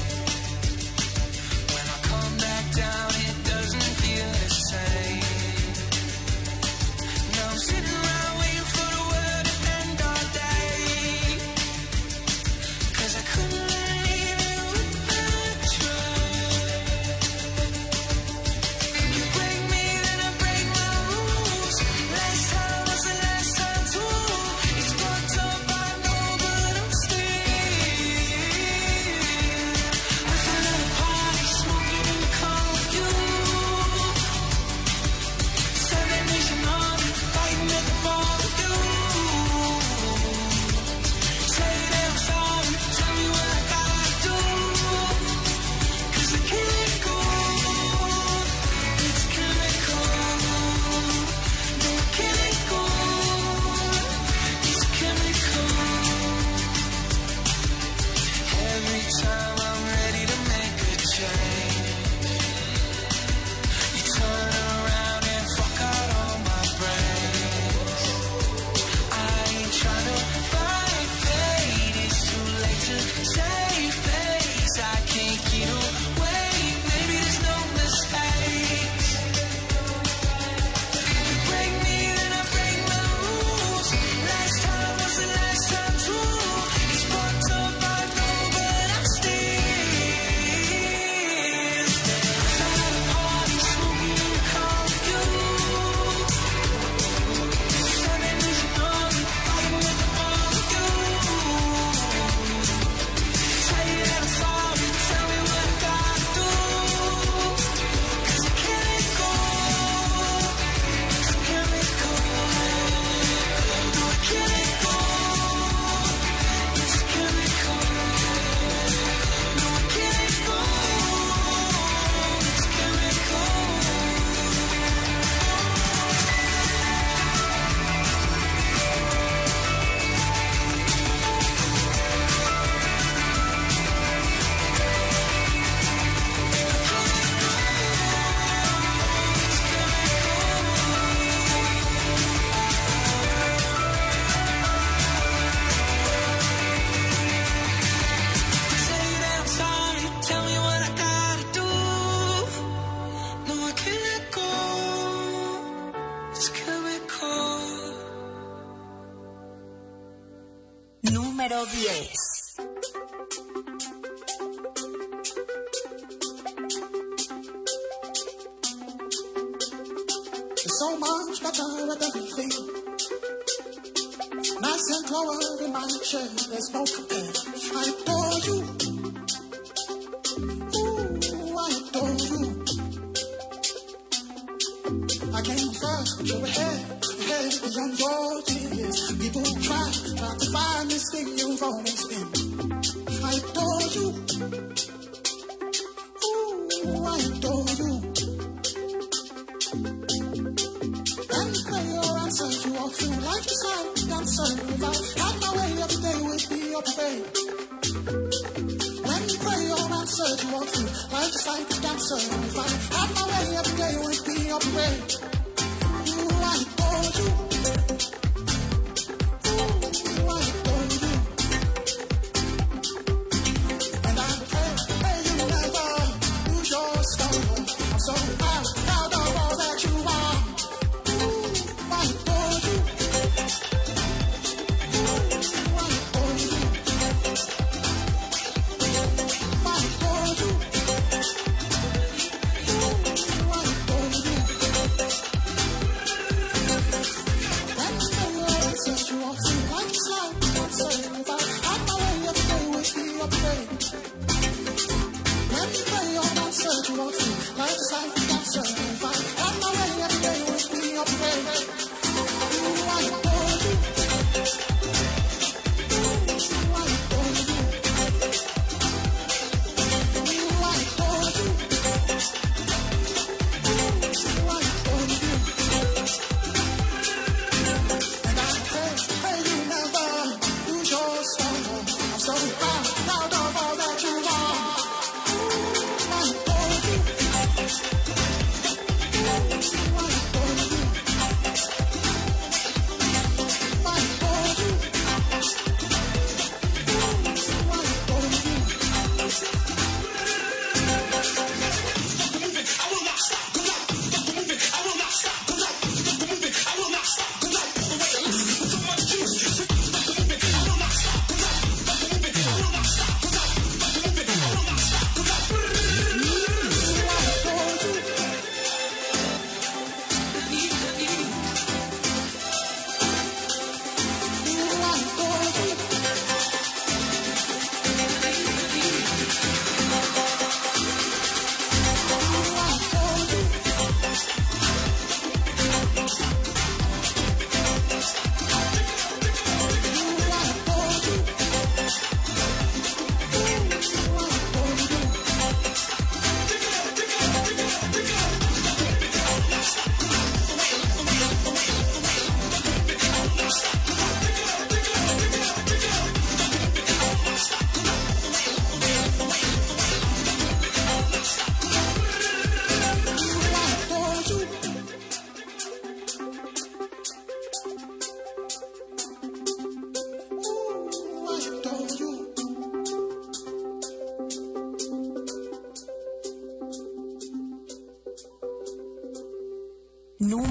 When I come back down, it doesn't feel the same. Now I'm sitting around waiting for the world to end all day. 'Cause I couldn't leave you without try. You break me, then I break my rules. Last time was the last time too. It's fucked up, I know, but I'm still with another party, smoking in the car with you. Seven Nation Army, fighting at the bar with you. Say that I'm sorry, tell me what I gotta do. 'Cause I can't go, it's chemical. No, I can't go, it's chemical. Every time I'm ready to make a change, you turn around and fuck out all my brains. I ain't trying to fight fate, it's too late to save face. I can't get away, maybe there's no mistakes. You break me, then I break my rules. Last time was the last time too. It's fucked up, I know, but I'm still outside the party, smoking in the car with you. Seven Nation Army, fighting at the bar with you. Say that I'm sorry, tell me what I gotta do. 'Cause I can't go, it's chemical. No, I can't go, it's chemical. No, I can't go, it's chemical. Say that I'm sorry, tell me what I gotta do. No, I can't go, it's chemical. Número 10. It's so much better than we feel. Nice and clover in my chair, there's no compare. I adore you. Ooh, I adore you. I came first, but you're ahead beyond your years. People try to find this thing you've always been. I adore you. Ooh, I adore you. And play your answer, you walk through life beside a dancer. If I had my way, every day would be your parade. When you play your answer, you walk through life just like a dancer. If I had my way, every day would be your parade. Ooh, I adore you. Ooh, I adore you. And I pray you never lose your style. I'm so proud of all that you are. Ooh, I adore you. Ooh, I adore you. I adore you. Ooh, I adore you.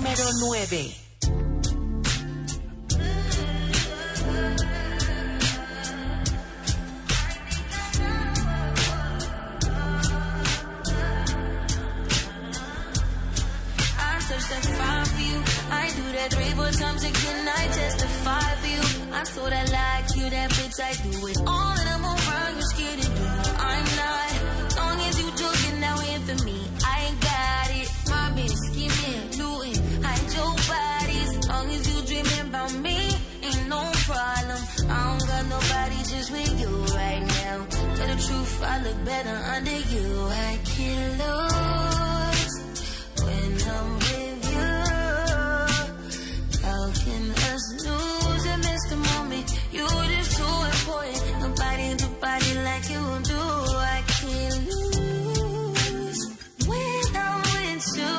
Número 9. Testify for you. I do that 3-4 times again. I testify for you. I told I like you, that bitch. I do it all, and I'm around. You're scared to do. I'm not. Long as you joking now in for me, I got it. My bitch scheming, looting, hide your bodies. Long as you dreaming about me, ain't no problem. I don't got nobody just with you right now. Tell the truth, I look better under you. I can't lose when I'm with you. How can us lose and miss the moment? You're just too important. Nobody do body like you do. I can't lose when I'm with you.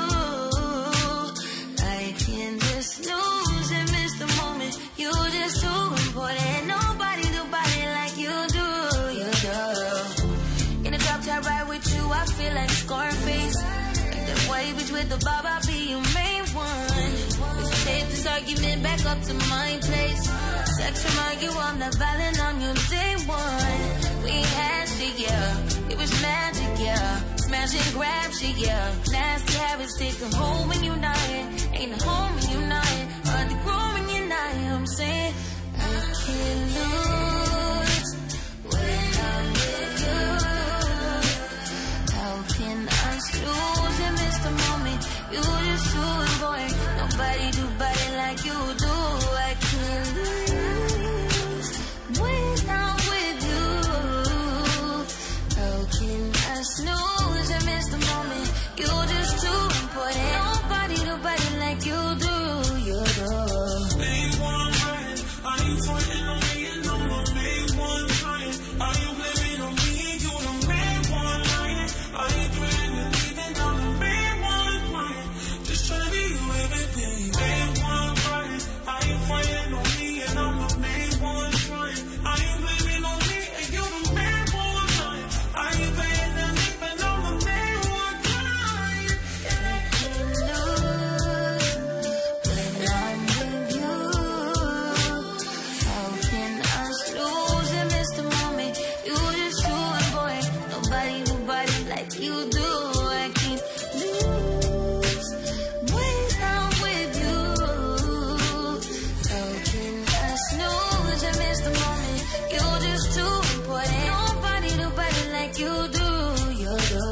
I can just lose and miss the moment. You're just too important. Nobody do body like you do. You do. In the top top ride with you, I feel like Scarface. That white bitch with the bob, I'll be your main one. Let's take this argument back up to my place. Sex remind you I'm not violent on your day one. We had shit, yeah. It was magic, yeah. Smash and grab shit, yeah. Nasty habits take a hold when you're not here. Ain't a home when you're not here. Hard to grow when you're not here. I'm saying I can't lose when I'm with you. How can I lose and miss the moment? You just too important. Nobody do body like you do. I can't lose when I'm with you. How can I snooze and miss the moment? You just too important. Nobody do body like you do. You do. Main one right. I ain't fighting on me and I'm the main one trying. Are you blaming on me and you the main one lying? I ain't threatening to leave and I'm the main one crying. Just trying to be you everything. Main one right. I ain't fighting on me and I'm the main one trying. I ain't blaming on me and you the main one lying. I ain't paying to leave and I'm the main one crying. I can't lose when I'm with you. How can I lose and miss the moment? You just too important. Nobody do body like you do. I can't lose when I'm with you. How can I snooze and miss the moment? You're just too important. Nobody do body like you do. You do.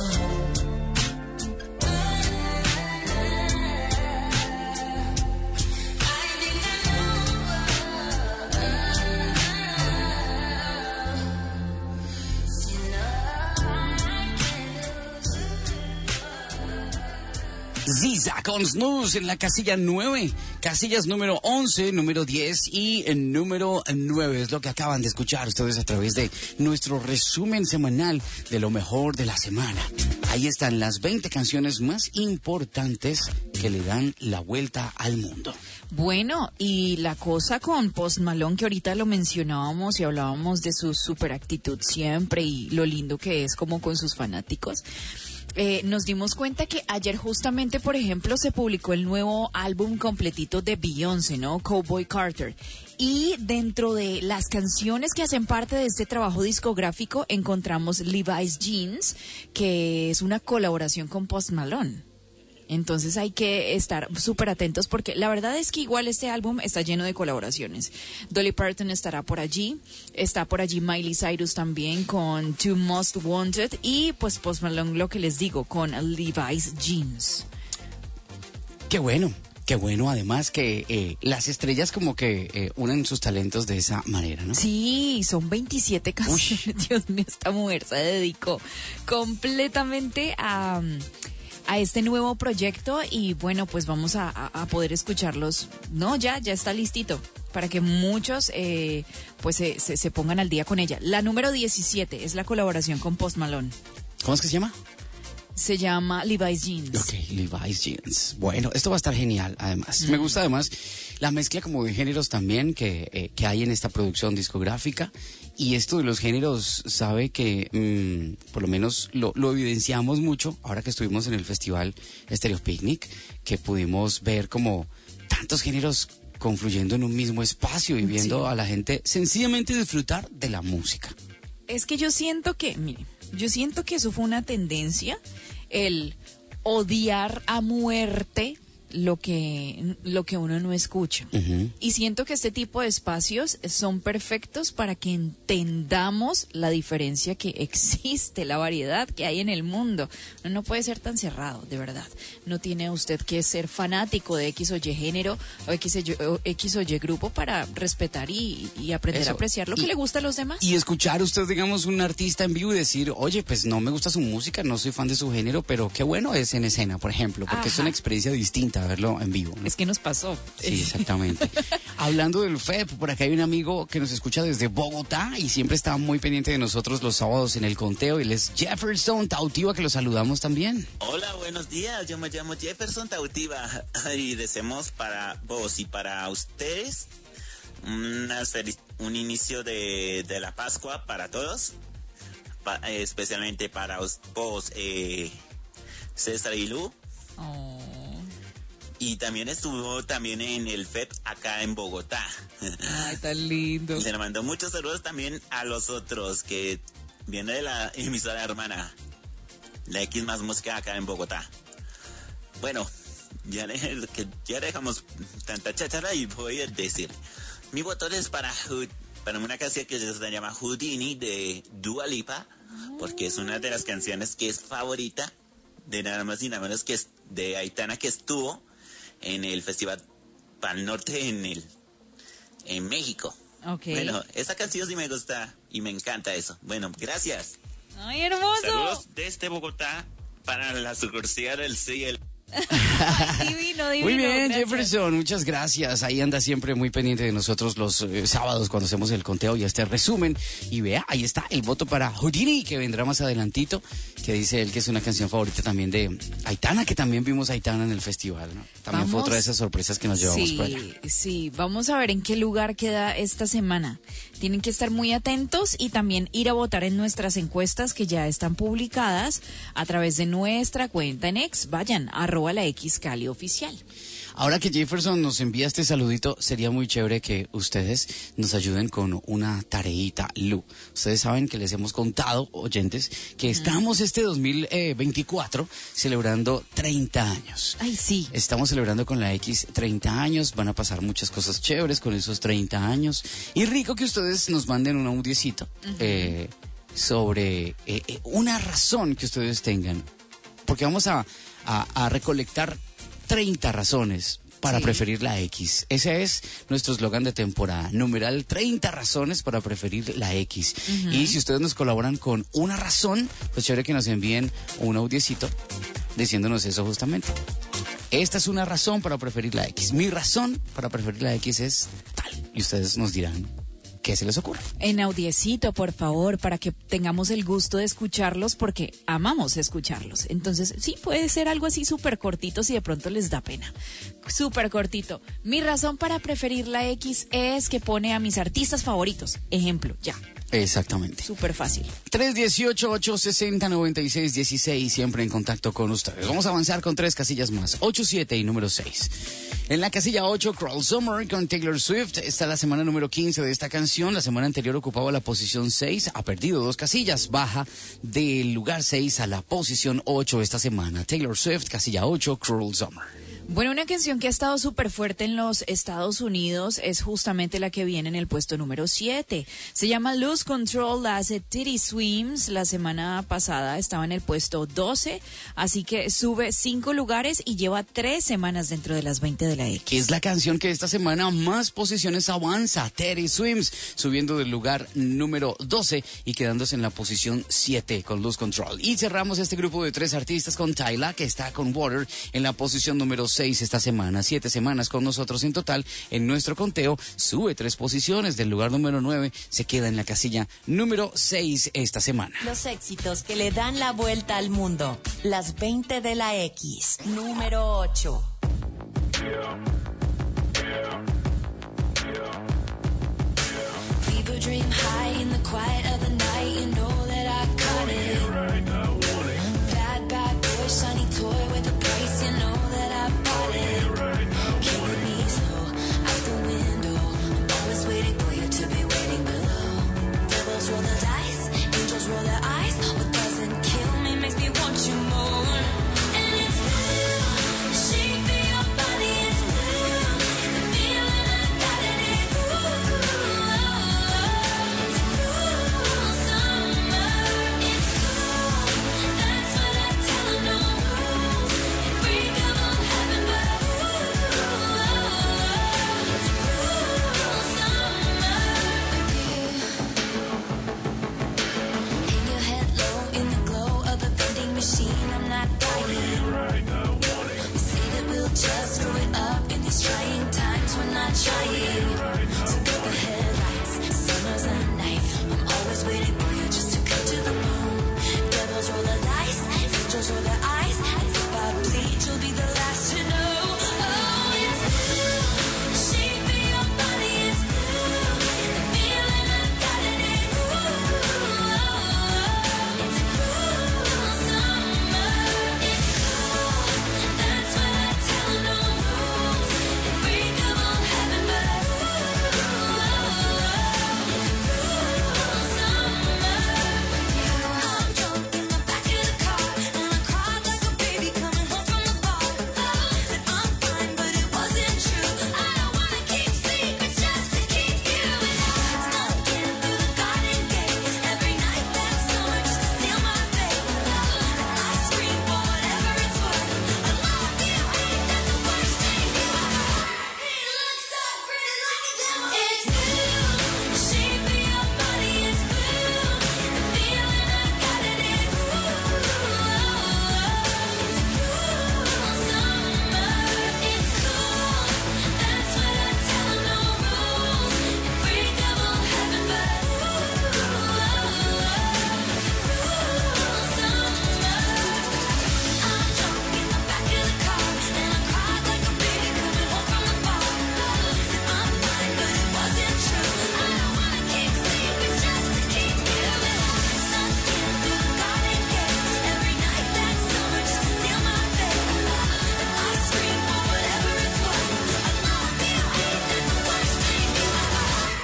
Ziza con Snooze en la casilla 9, casillas número 11, número 10 y número 9. Es lo que acaban de escuchar ustedes a través de nuestro resumen semanal de lo mejor de la semana. Ahí están las 20 canciones más importantes que le dan la vuelta al mundo. Bueno, y la cosa con Post Malone, que ahorita lo mencionábamos y hablábamos de su super actitud siempre y lo lindo que es como con sus fanáticos. Nos dimos cuenta que ayer justamente, por ejemplo, se publicó el nuevo álbum completito de Beyoncé, ¿no? Cowboy Carter. Y dentro de las canciones que hacen parte de este trabajo discográfico encontramos Levi's Jeans, que es una colaboración con Post Malone. Entonces hay que estar súper atentos porque la verdad es que igual este álbum está lleno de colaboraciones. Dolly Parton estará por allí, está por allí Miley Cyrus también con Two Most Wanted y pues Post Malone, lo que les digo, con Levi's Jeans. Qué bueno además que las estrellas como que unen sus talentos de esa manera, ¿no? Sí, son 27 canciones. Uy. Dios mío, esta mujer se dedicó completamente a este nuevo proyecto y bueno, pues vamos a poder escucharlos. No, ya está listito para que muchos pues se pongan al día con ella. La número 17 es la colaboración con Post Malone. ¿Cómo es que se llama? Se llama Levi's Jeans. Ok, Levi's Jeans. Bueno, esto va a estar genial, además. Me gusta además la mezcla como de géneros también que hay en esta producción discográfica. Y esto de los géneros, sabe que por lo menos lo evidenciamos mucho ahora que estuvimos en el festival Stereo Picnic, que pudimos ver como tantos géneros confluyendo en un mismo espacio y viendo a la gente sencillamente disfrutar de la música. Es que yo siento que, mire, eso fue una tendencia, el odiar a muerte lo que uno no escucha. Uh-huh. Y siento que este tipo de espacios son perfectos para que entendamos la diferencia que existe, la variedad que hay en el mundo. Uno no puede ser tan cerrado, de verdad. No tiene usted que ser fanático de X o Y género o X o Y grupo para respetar y aprender a apreciar lo que le gusta a los demás. Y escuchar usted, digamos, un artista en vivo y decir, oye, pues no me gusta su música, no soy fan de su género, pero qué bueno es en escena, por ejemplo, porque es una experiencia distinta verlo en vivo, ¿no? Es que nos pasó. Sí, exactamente. Hablando del FEP, por acá hay un amigo que nos escucha desde Bogotá y siempre está muy pendiente de nosotros los sábados en el conteo. Él es Jefferson Tautiva, que lo saludamos también. Hola, buenos días. Yo me llamo Jefferson Tautiva y deseamos para vos y para ustedes un inicio de la Pascua para todos, especialmente para vos, César y Lu. Oh. Y también estuvo también en el FEP acá en Bogotá. Ay, tan lindo. Y le mando muchos saludos también a los otros que vienen de la emisora hermana, la X Más Música acá en Bogotá. Bueno, ya dejamos tanta cháchara y voy a decir. Mi voto es para una canción que se llama Houdini de Dua Lipa, porque es una de las canciones que es favorita de nada más y nada menos que es de Aitana, que estuvo en el Festival Pal Norte en México. Okay. Bueno, esa canción sí me gusta y me encanta eso. Bueno, gracias. ¡Ay, hermoso! Saludos desde Bogotá para la sucursal del CIEL. Divino. Muy bien, Gracias. Jefferson, muchas gracias. Ahí anda siempre muy pendiente de nosotros los sábados cuando hacemos el conteo y este resumen. Y vea, ahí está el voto para Houdini, que vendrá más adelantito, que dice él que es una canción favorita también de Aitana, que también vimos a Aitana en el festival, ¿no? También fue otra de esas sorpresas que nos llevamos por allá. Sí, vamos a ver en qué lugar queda esta semana. Tienen que estar muy atentos y también ir a votar en nuestras encuestas que ya están publicadas a través de nuestra cuenta en X. Vayan, @la X Cali Oficial. Ahora que Jefferson nos envía este saludito, sería muy chévere que ustedes nos ayuden con una tareita, Lu. Ustedes saben que les hemos contado, oyentes, que estamos este 2024 celebrando 30 años. Ay, sí. Estamos celebrando con la X 30 años, van a pasar muchas cosas chéveres con esos 30 años. Y rico que ustedes nos manden un audiecito sobre una razón que ustedes tengan. Porque vamos a recolectar 30 razones para preferir la X. Ese es nuestro eslogan de temporada. Numeral 30 razones para preferir la X. Y si ustedes nos colaboran con una razón, pues chévere que nos envíen un audiecito diciéndonos eso justamente. Esta es una razón para preferir la X. Mi razón para preferir la X es tal. Y ustedes nos dirán qué se les ocurre. En audiecito, por favor, para que tengamos el gusto de escucharlos, porque amamos escucharlos. Entonces, sí, puede ser algo así súper cortito si de pronto les da pena. Súper cortito. Mi razón para preferir la X es que pone a mis artistas favoritos. Ejemplo, ya. Exactamente. Súper fácil. 318-860-9616, siempre en contacto con ustedes. Vamos a avanzar con 3 casillas más, 8, 7 y número 6. En la casilla 8, Cruel Summer con Taylor Swift. Está la semana número 15 de esta canción. La semana anterior ocupaba la posición 6, ha perdido 2 casillas. Baja del lugar 6 a la posición 8 esta semana. Taylor Swift, casilla 8, Cruel Summer. Bueno, una canción que ha estado súper fuerte en los Estados Unidos es justamente la que viene en el puesto número 7. Se llama Lose Control, la hace Teddy Swims. La semana pasada estaba en el puesto 12, así que sube 5 lugares y lleva 3 semanas dentro de las 20 de la X. Es la canción que esta semana más posiciones avanza. Teddy Swims, subiendo del lugar número 12 y quedándose en la posición 7 con Lose Control. Y cerramos este grupo de 3 artistas con Tyla, que está con Water en la posición número 6 esta semana. 7 semanas con nosotros en total en nuestro conteo. Sube 3 posiciones del lugar número 9, se queda en la casilla número 6 esta semana. Los éxitos que le dan la vuelta al mundo. Las 20 de la X. Número 8. quiet of the night, you know that I caught it. Bad, bad boy, shiny toy with a price, you know that I bought it. Keep your knees low, out the window. I'm always waiting for you to be waiting below. Devils roll the dice, angels roll their eyes. What doesn't kill me makes me want you more. And it's blue, the shape of your body is blue. The feeling I got it is blue. It's cool summer, it's cool. That's what I tell 'em, no rules. Break of all heaven, but it's cool summer with you. Hang your head low in the glow of the vending machine. I'm not dying. We say that we'll just screw it up in these trying times. We're not trying. So get the headlights. Summer's a knife. I'm always waiting for you just to come to the moon. Devils roll the dice, angels roll their eyes. And if I bleed, you'll be the last to know. Oh, it's blue. The shape of your body is blue. The feeling I got it is blue. It's cool summer. It's cool. That's what I tell 'em, no rules. Break of all heaven, but it's cool summer. I'm drunk in the back of the car, and I cried like a baby coming home from the bar. Said I'm fine, but it wasn't true. I don't wanna keep secrets just to keep you. And I snuck in through the garden gate every night that summer just to seal my fate. And I scream for whatever it's worth. I love you, ain't that the worst thing you ever heard? He looks so pretty like a devil. It's blue. The shape of your body is blue. The feeling I got it is blue. It's cool summer. It's cool. That's what I tell 'em, no rules. Break of all heaven, but it's cool summer. I'm drunk in the back of the car, and I cried like a baby coming home from the bar. Said I'm fine, but it wasn't true. I don't wanna keep secrets just to keep you. And I snuck in through the garden gate every night that summer just to seal my fate. And I scream for whatever it's worth. I love you, ain't that the worst thing you ever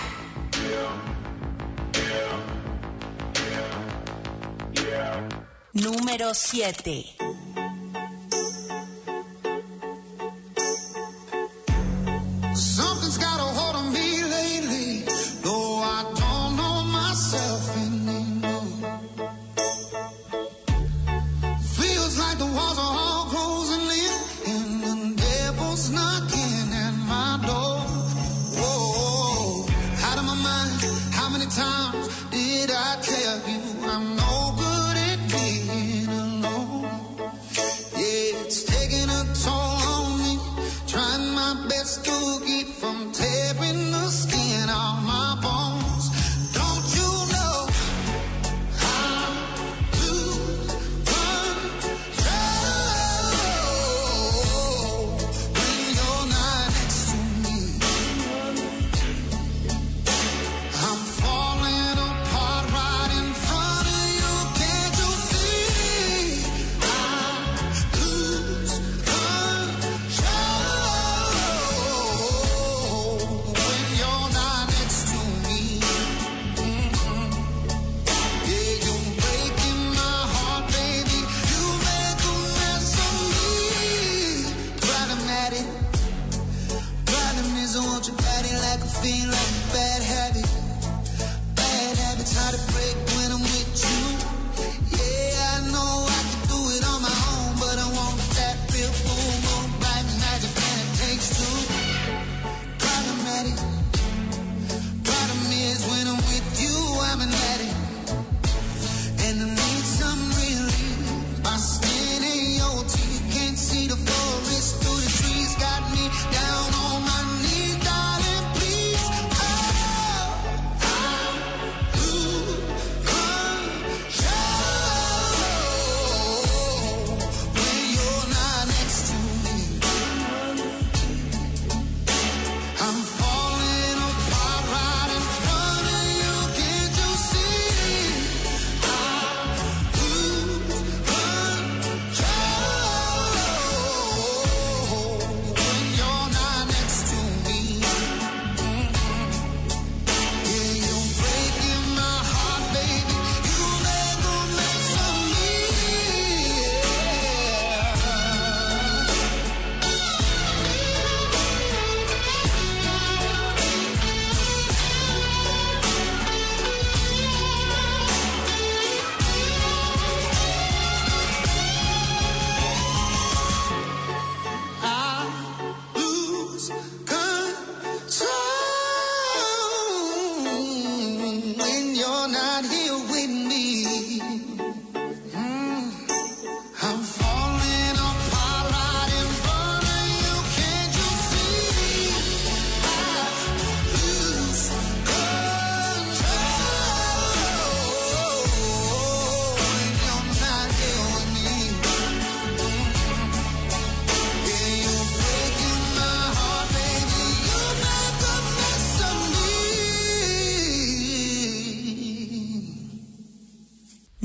heard? Número 7. Something's got a hold on me lately, though I don't know myself anymore. Feels like the walls are all closing in, and the devil's knocking at my door. Whoa, out of my mind, how many times did I tell you I'm no good at being alone? Yeah, it's taking a toll on me, trying my best to keep from tearing the skin off my bones. Don't you know how to run when you're not next to me? I'm falling apart right in front of you. Can't you see? I lose control when you're not next to me. Yeah, you're breaking my heart, baby. You make a mess of me. Problematic, problem is I want your body like a fiend, like a bad habit. Bad habits hard to break when I'm with you. Yeah, I know I can do it on my own, but I want that real full moon, bright magic, and it takes two. Problematic. Problem is when I'm with you, I'm an addict, and I need some relief. My skin ain't your teeth, can't see the forest through the trees. Got me down on my knees, darling, please. Oh, I lose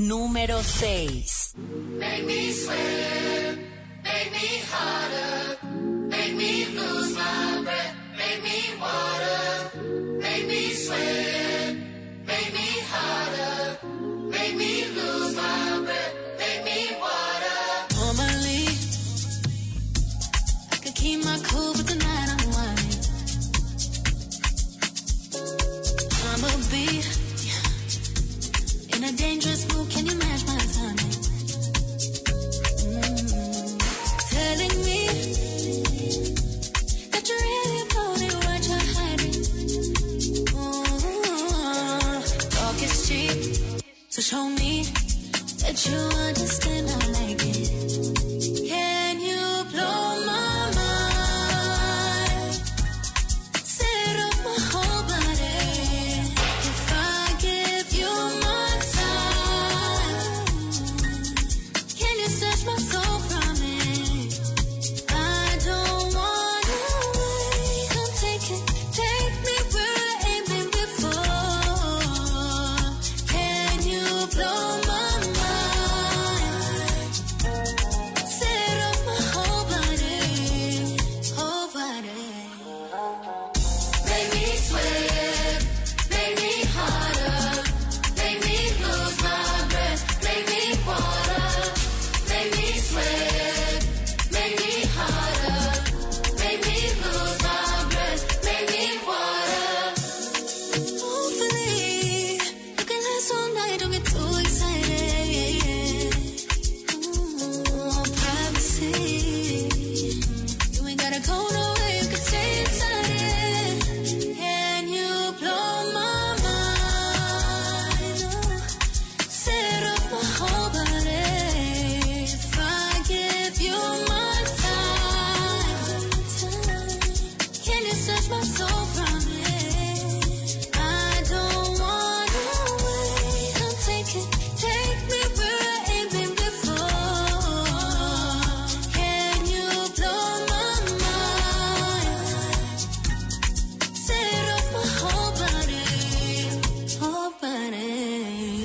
Número 6. Make me sweat, make me harder, make me lose my breath, make me water, make me sweat, make me harder, make me lose my breath, make me water. Normally, I could keep my cool, but tonight I'm whining. I'ma be in a dangerous mood, can you match my timing? Telling me that you really know what you're hiding. Talk is cheap, so show me that you understand I like it. Can you blow my mind? Set off my whole body. If I give you my time, can you search my soul from it? I don't wanna wait. Come take me where I ain't been before. Can you blow my mind? Set off my whole body, whole body. Make me sweat, make me harder, make me lose my breath, make me water, make me sweat, make me harder, make me lose my breath, make me water. Hopefully, you can last all night, don't get too excited. Privacy, you ain't gotta go nowhere, you can stay inside it. Can you blow my mind? Set off my whole body. If I give you my time, can you search my soul from it? I don't wanna wait. Come take me where I ain't been before. Can you blow my mind? Set off my whole body, whole body.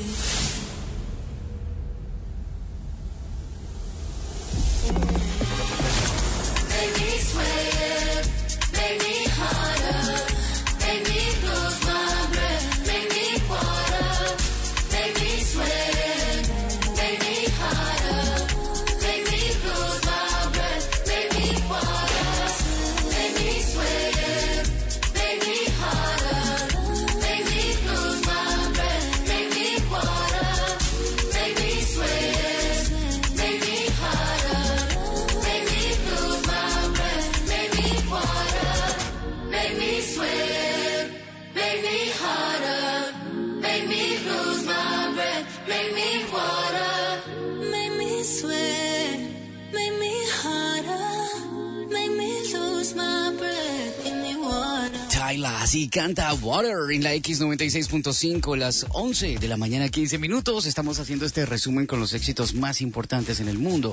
Make me sweat, make me harder, make me lose my breath, make me water, make me sweat, make me harder, make me lose my breath, make me water, make me sweat, make me harder, make me lose my breath, make me water, make me sweat, make me harder, make me lose my breath, make me water, make me sweat, make me harder, make me lose my breath, make me water, make me sweat, make me harder, make me lose my breath, make me water. Tyla, así canta Water en la X96.5, las 11 de la mañana, 15 minutos. Estamos haciendo este resumen con los éxitos más importantes en el mundo.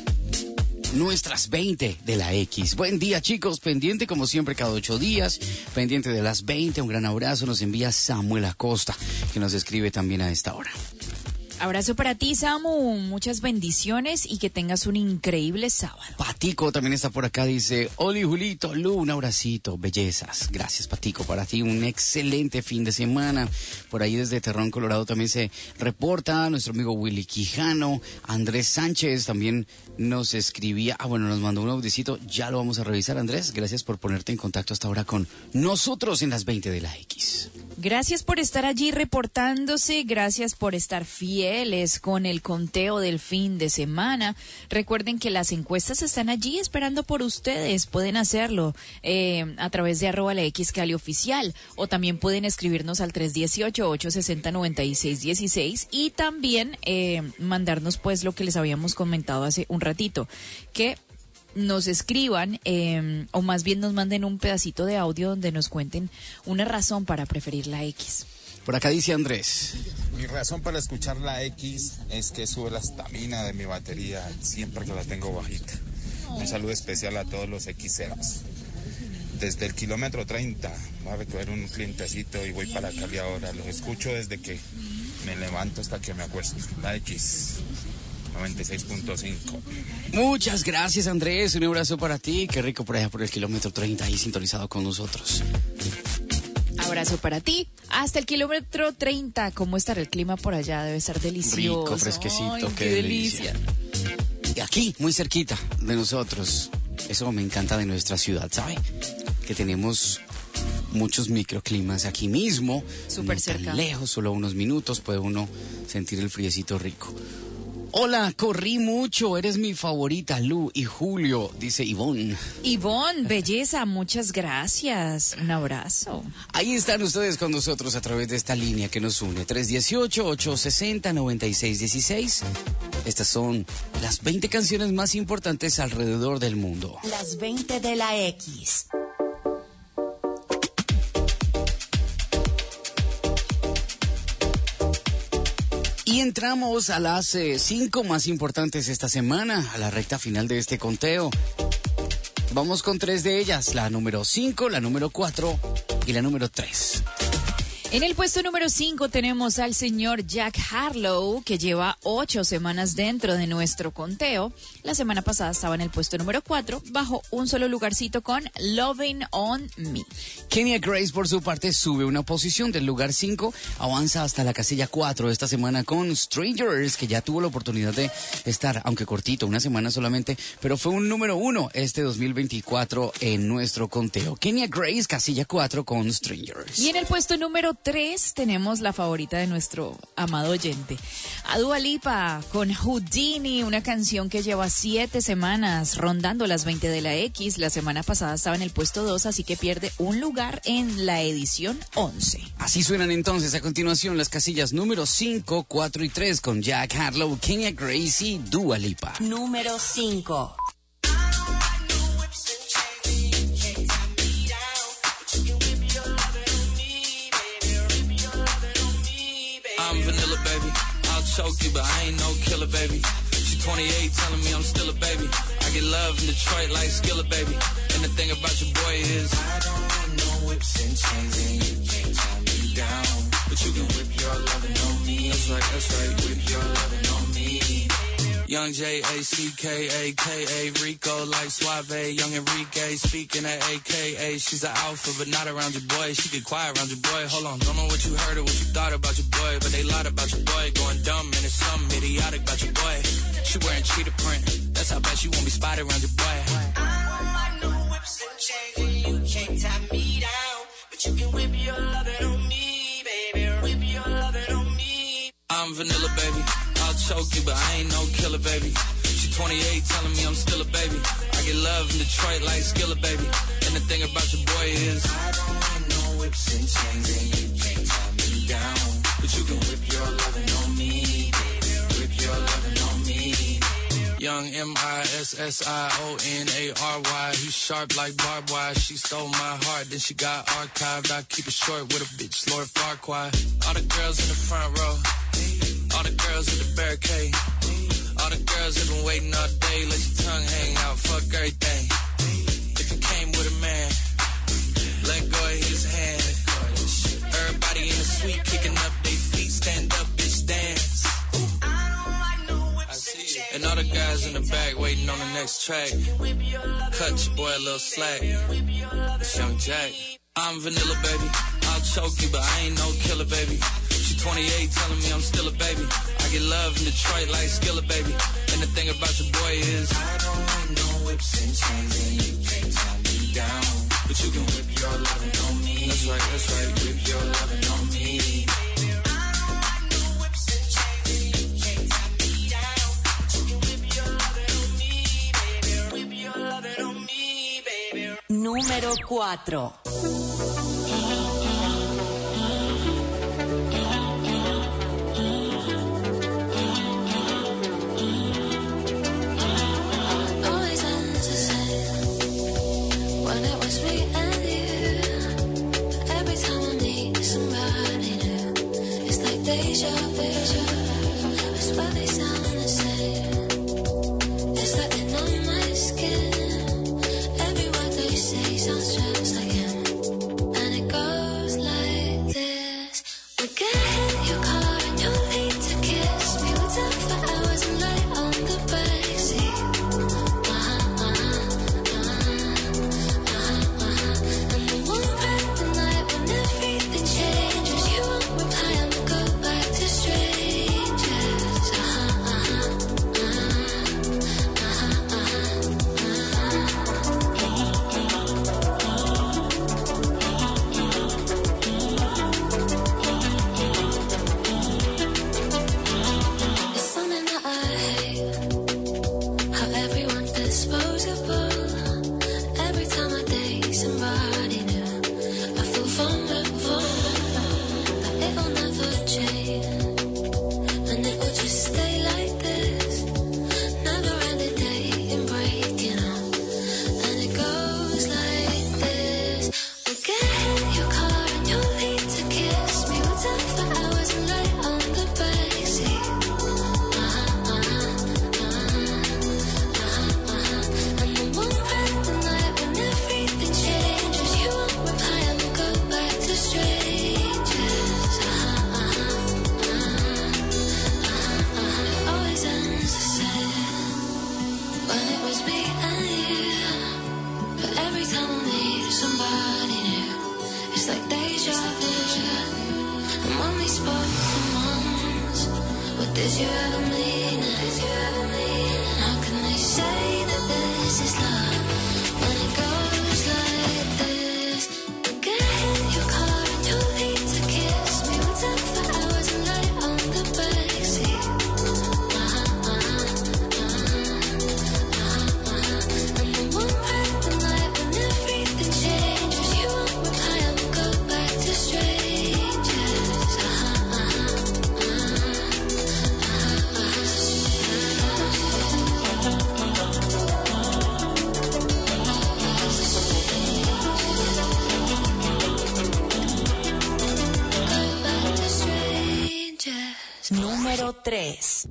Nuestras 20 de la X. Buen día, chicos. Pendiente como siempre cada 8 días. Pendiente de las 20. Un gran abrazo nos envía Samuel Acosta, que nos escribe también a esta hora. Abrazo para ti, Samu. Muchas bendiciones y que tengas un increíble sábado. Patico también está por acá, dice: Oli, Julito, Lu, un abracito, bellezas. Gracias, Patico, para ti un excelente fin de semana. Por ahí desde Terrón, Colorado también se reporta nuestro amigo Willy Quijano. Andrés Sánchez también nos escribía, bueno, nos mandó un audicito, ya lo vamos a revisar. Andrés, gracias por ponerte en contacto hasta ahora con nosotros en las 20 de la X. Gracias por estar allí reportándose, gracias por estar fieles con el conteo del fin de semana. Recuerden que las encuestas están allí esperando por ustedes. Pueden hacerlo a través de @laXCaliOficial o también pueden escribirnos al 318-860-9616 y también mandarnos pues lo que les habíamos comentado hace un ratito, que nos escriban o más bien nos manden un pedacito de audio donde nos cuenten una razón para preferir la X. Por acá dice Andrés: mi razón para escuchar la X es que sube la estamina de mi batería siempre que la tengo bajita. Un saludo especial a todos los Xeros. Desde el kilómetro 30 voy a recoger un clientecito y voy para Cali ahora. Los escucho desde que me levanto hasta que me acuesto. La X 96.5. Muchas gracias, Andrés. Un abrazo para ti. Qué rico por allá por el kilómetro 30 ahí sintonizado con nosotros. Abrazo para ti. Hasta el kilómetro 30. ¿Cómo estará el clima por allá? Debe ser delicioso. Rico, fresquecito. Ay, qué delicia. Y aquí, muy cerquita de nosotros. Eso me encanta de nuestra ciudad, ¿sabe? Que tenemos muchos microclimas aquí mismo. Súper no cerca. tan lejos, solo unos minutos puede uno sentir el friecito rico. Hola, corrí mucho, eres mi favorita, Lu y Julio, dice Ivonne. Ivonne, belleza, muchas gracias. Un abrazo. Ahí están ustedes con nosotros a través de esta línea que nos une, 318-860-9616. Estas son las 20 canciones más importantes alrededor del mundo. Las 20 de la X. Y entramos a las 5 más importantes esta semana, a la recta final de este conteo. Vamos con 3 de ellas, la número 5, la número 4 y la número 3. En el puesto número 5 tenemos al señor Jack Harlow, que lleva 8 semanas dentro de nuestro conteo. La semana pasada estaba en el puesto número 4, bajo un solo lugarcito con Loving on Me. Kenya Grace, por su parte, sube una posición del lugar 5, avanza hasta la casilla 4 esta semana con Strangers, que ya tuvo la oportunidad de estar, aunque cortito, una semana solamente, pero fue un número 1 este 2024 en nuestro conteo. Kenya Grace, casilla 4 con Strangers. Y en el puesto número 3 tenemos la favorita de nuestro amado oyente, a Dua Lipa con Houdini, una canción que lleva 7 semanas rondando las 20 de la X. La semana pasada estaba en el puesto 2, así que pierde un lugar en la edición 11. Así suenan entonces a continuación las casillas número 5, 4 y 3 con Jack Harlow, Kenya Grace y Dua Lipa. Número 5. I'm vanilla, baby. I'll choke you, but I ain't no killer, baby. She 28, telling me I'm still a baby. I get love in Detroit like Skilla, baby. And the thing about your boy is I don't want no whips and chains, and you can't tie me down. But you can whip your lovin' on me. That's right, whip your lovin' on me. Young J-A-C-K-A-K-A, Rico like Suave, Young Enrique, speaking at AKA. She's an alpha, but not around your boy. She get quiet around your boy. Hold on, don't know what you heard or what you thought about your boy, but they lied about your boy. Going dumb, and it's something idiotic about your boy. She wearing cheetah print, that's how bad she won't be spotted around your boy. I don't like no whips and chains, and you can't tie me down. But you can whip your lovin' on me, baby. Whip your lovin' on me. I'm vanilla, baby. I'll choke you, but I ain't no killer, baby. She 28, telling me I'm still a baby. I get love in Detroit like Skilla, baby. And the thing about your boy is I don't want no whips and chains, and you can't tie me down. But you can whip your lovin' on me, baby. Whip your lovin' on me. Young M-I-S-S-I-O-N-A-R-Y. He's sharp like barbed wire. She stole my heart, then she got archived. I keep it short with a bitch, Lord Farquhar. All the girls in the front row, all the girls in the barricade, all the girls that been waiting all day. Let your tongue hang out, fuck everything. If you came with a man, let go of his hand. Everybody in the suite kicking up their feet. Stand up, bitch, dance. I see you. And all the guys in the back waiting on the next track. Cut your boy a little slack. It's Young Jack. I'm vanilla, baby. I'll choke you, but I ain't no killer, baby. She 28, telling me I'm still a baby. I get love in Detroit like Skilla, baby. And the thing about your boy is I don't want no whips and chains, and you can't tie me down. But you can whip your lovin' on me. That's right, whip your lovin' on me. Número 4. Always ends the same when it was me and you. Every time I meet somebody new, it's like deja vu. I swear they sound the same. It's written on my skin. Every word they say sounds just like him, and it goes like this: we get in your car and you're like deja vu. And when we spoke for months, what did you ever mean? How can they say that this is love when it goes like this? Get in your car and you'll need to kiss me. We'll talk for hours and lie on the backseat. And then one part of the night when everything changes, you won't reply and we'll go back to strangers. Back to strangers. Número 3.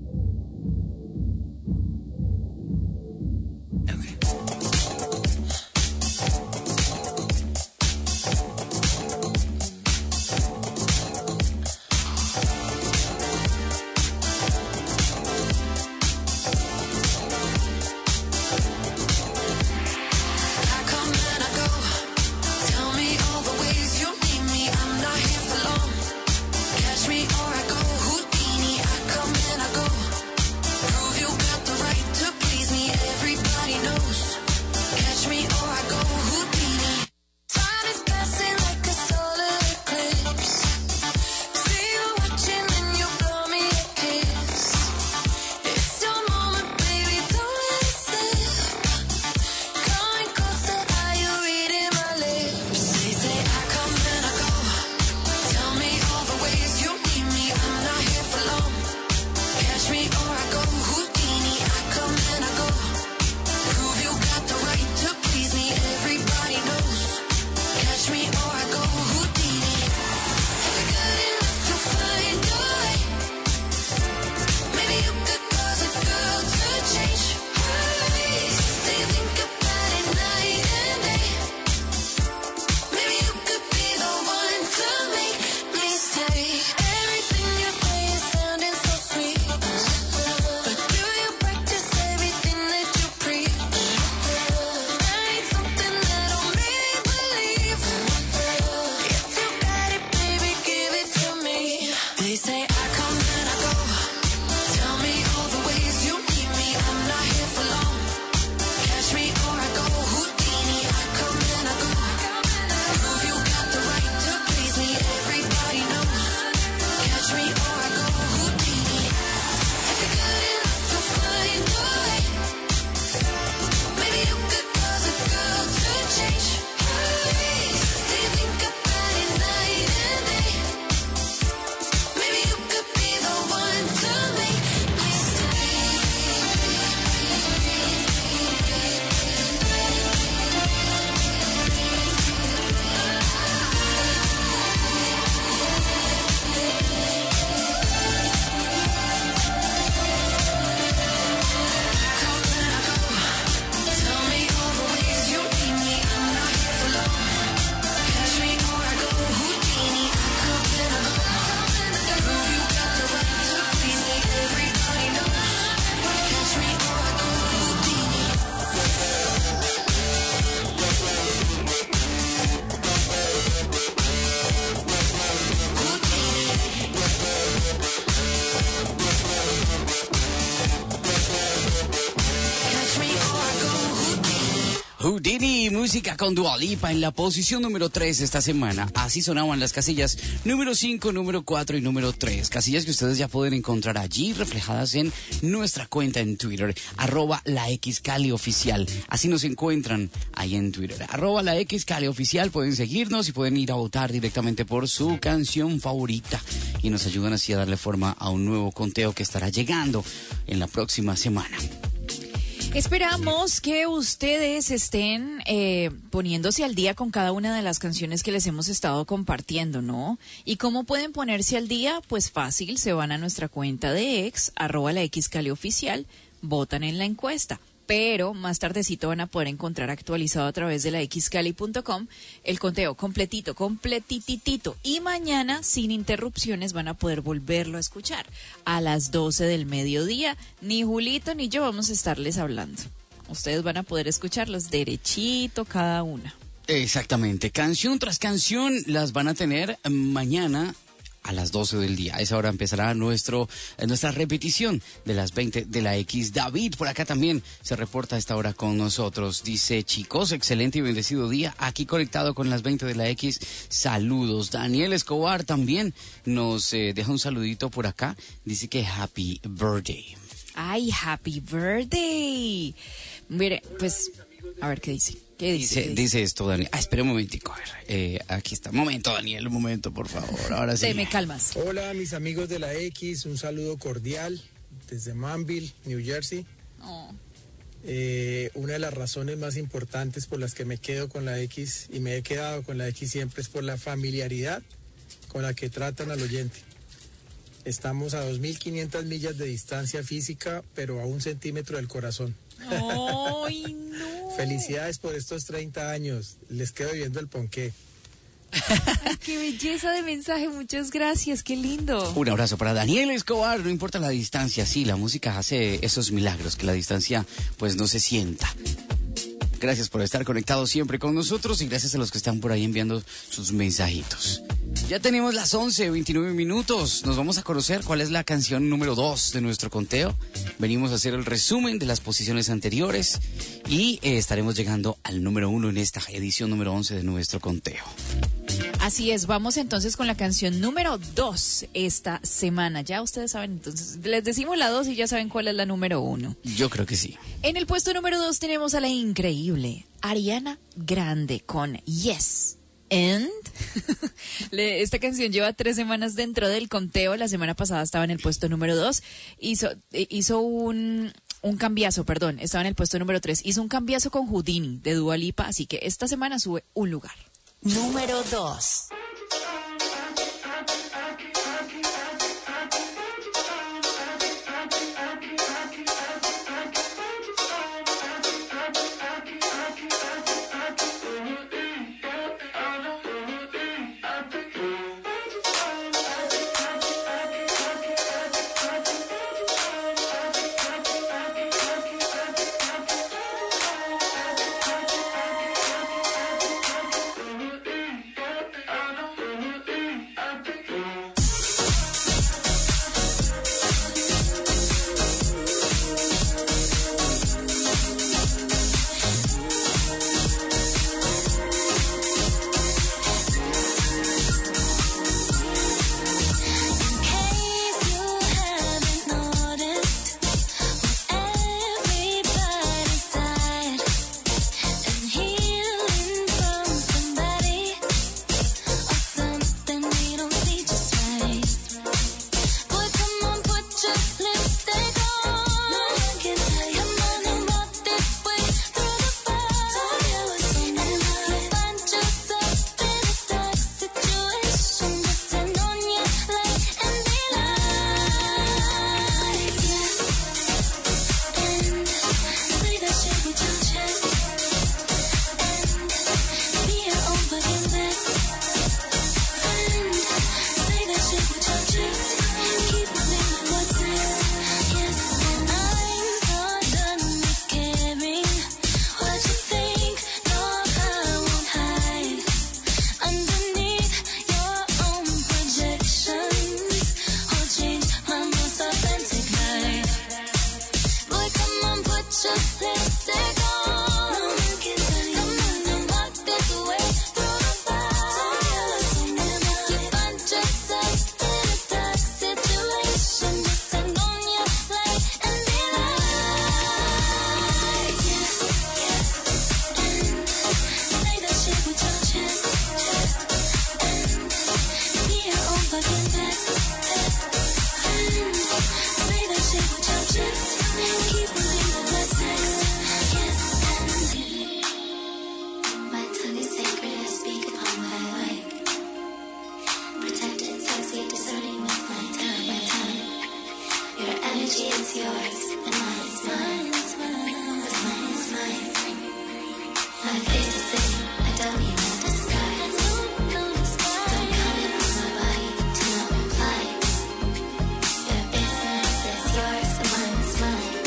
I come and I go. Tell me all the ways you need me. I'm not here for long. Catch me or I go Houdini. I come and I go. Prove you got the right to please me. Everybody knows. Catch me or I go Houdini. Time is passing like a solar eclipse. See you watching and you blow me a kiss. It's your moment, baby. Don't let it slip. Coming closer, are you reading my lips? They say I come and I go. Tell me all the ways you need me. I'm not here for long. Catch me or I go Houdini. I come and I go. Prove you got the right to please me. Everybody knows. Catch me or I go Houdini. Good enough to find a way. Maybe you could cause a girl to change her ways. They think about it night and day. Maybe you could be the one to make me stay. Everything you say is sounding so sweet. But do you practice everything that you preach? I need something that'll make me believe. If you got it, baby, give it to me. They say I come and I go. Tell me all the ways you need me. I'm not here for long. Catch me or I go Houdini. I come and I go. Prove you got the right to please me. Everybody knows. Catch me or I go Houdini. Good enough to find a way. Maybe you could cause a girl to change her ways. They think about it night and day. Maybe you could be the one to make me stay. Tell me all the ways you need me. I'm not here for long. Catch me or I go Houdini. I come and I go. Prove you got the right to please me. Everybody knows. Catch me or I go Houdini. Catch me or I go Houdini. Houdini, música con Dua Lipa en la posición número 3 esta semana. Así sonaban las casillas número 5, número 4 y número 3. Casillas que ustedes ya pueden encontrar allí reflejadas en nuestra cuenta en Twitter, @laxcalioficial. Así nos encuentran ahí en Twitter, @laxcalioficial. Pueden seguirnos y pueden ir a votar directamente por su canción favorita. Y nos ayudan así a darle forma a un nuevo conteo que estará llegando en la próxima semana. Esperamos que ustedes estén poniéndose al día con cada una de las canciones que les hemos estado compartiendo, ¿no? ¿Y cómo pueden ponerse al día? Pues fácil, se van a nuestra cuenta de X, @laxcalioficial, votan en la encuesta. Pero más tardecito van a poder encontrar actualizado a través de la xcali.com el conteo completititito. Y mañana, sin interrupciones, van a poder volverlo a escuchar a las 12 del mediodía. Ni Julito ni yo vamos a estarles hablando. Ustedes van a poder escucharlos derechito cada una. Exactamente. Canción tras canción las van a tener mañana a las 12 del día. A esa hora empezará nuestra repetición de las 20 de la X. David por acá también se reporta a esta hora con nosotros. Dice, chicos, excelente y bendecido día. Aquí conectado con las 20 de la X. Saludos. Daniel Escobar también nos deja un saludito por acá. Dice que happy birthday. Ay, happy birthday. Mire, pues, a ver qué dice. ¿Qué dice? Dice esto, Daniel. Espera un momentico. A ver, aquí está. Momento, Daniel, un momento, por favor. Ahora sí. Me calmas. Hola, mis amigos de la X. Un saludo cordial desde Manville, New Jersey. Oh. Una de las razones más importantes por las que me quedo con la X y me he quedado con la X siempre es por la familiaridad con la que tratan al oyente. Estamos a 2.500 millas de distancia física, pero a 1 centímetro del corazón. ¡Ay, no! Felicidades por estos 30 años. Les quedo viendo el ponqué. Ay, qué belleza de mensaje. Muchas gracias. Qué lindo. Un abrazo para Daniel Escobar. No importa la distancia, sí, la música hace esos milagros, que la distancia pues no se sienta. Gracias por estar conectados siempre con nosotros y gracias a los que están por ahí enviando sus mensajitos. Ya tenemos las 11:29 minutos. Nos vamos a conocer cuál es la canción número 2 de nuestro conteo. Venimos a hacer el resumen de las posiciones anteriores y estaremos llegando al número 1 en esta edición número 11 de nuestro conteo. Así es, vamos entonces con la canción número 2 esta semana. Ya ustedes saben, entonces les decimos la 2 y ya saben cuál es la número 1. Yo creo que sí. En el puesto número 2 tenemos a la increíble Ariana Grande con Yes. And esta canción lleva 3 semanas dentro del conteo. La semana pasada estaba en el puesto número 2. Hizo un cambiazo, estaba en el puesto número 3. Hizo un cambiazo con Houdini de Dua Lipa, así que esta semana sube un lugar. Número 2.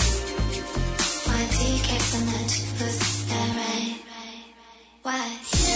Why?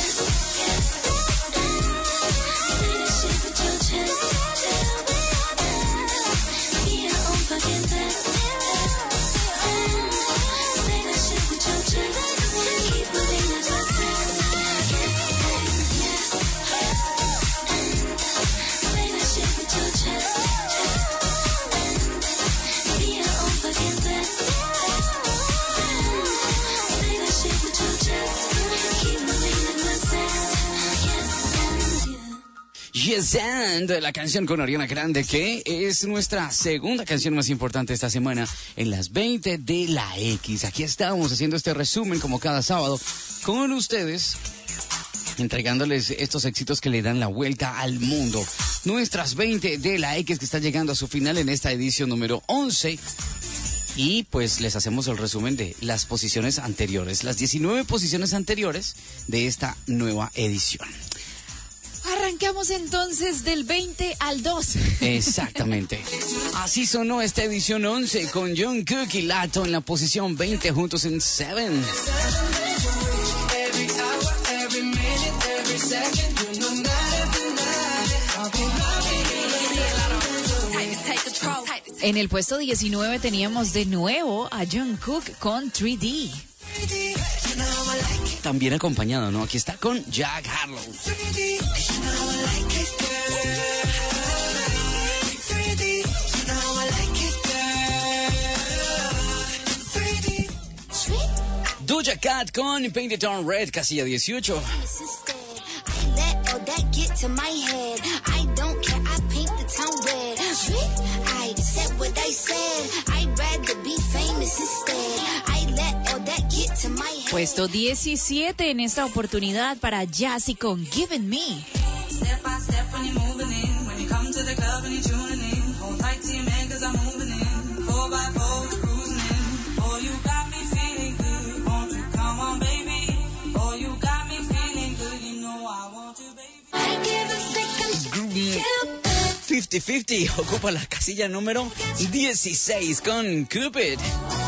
Yes and, la canción con Ariana Grande, que es nuestra segunda canción más importante esta semana en las 20 de la X. Aquí estamos haciendo este resumen como cada sábado con ustedes, entregándoles estos éxitos que le dan la vuelta al mundo. Nuestras 20 de la X, que está llegando a su final en esta edición número 11. Y pues les hacemos el resumen de las posiciones anteriores, las 19 posiciones anteriores de esta nueva edición. Arrancamos entonces del 20 al 2. Exactamente. Así sonó esta edición 11 con Jungkook y Lato en la posición 20 juntos en 7. En el puesto 19 teníamos de nuevo a Jungkook con 3D. También acompañado, ¿no? Aquí está con Jack Harlow. Doja Cat con Paint It On Red, casilla 18. Puesto 17 en esta oportunidad para Jazzy con Given Me. Groovy 50-50 ocupa la casilla número 16 con Cupid.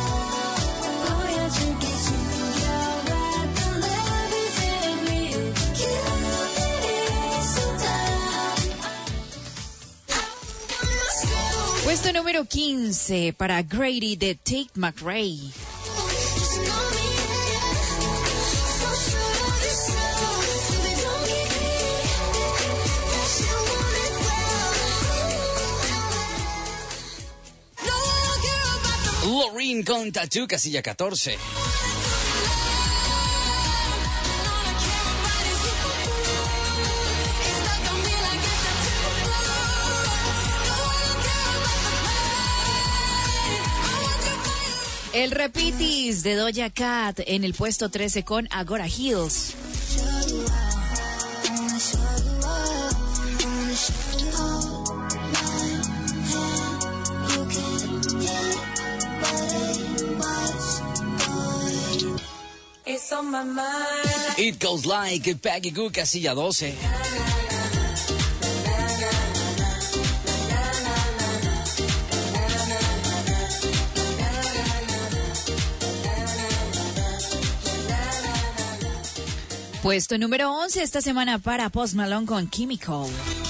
Puesto número 15 para Grady de Tate McRae. Loreen con Tattoo, casilla 14. El Repitis de Doja Cat en el puesto 13 con Agora Hills. It Goes Like, Peggy Goo, casilla 12. Puesto número 11 esta semana para Post Malone con Chemical.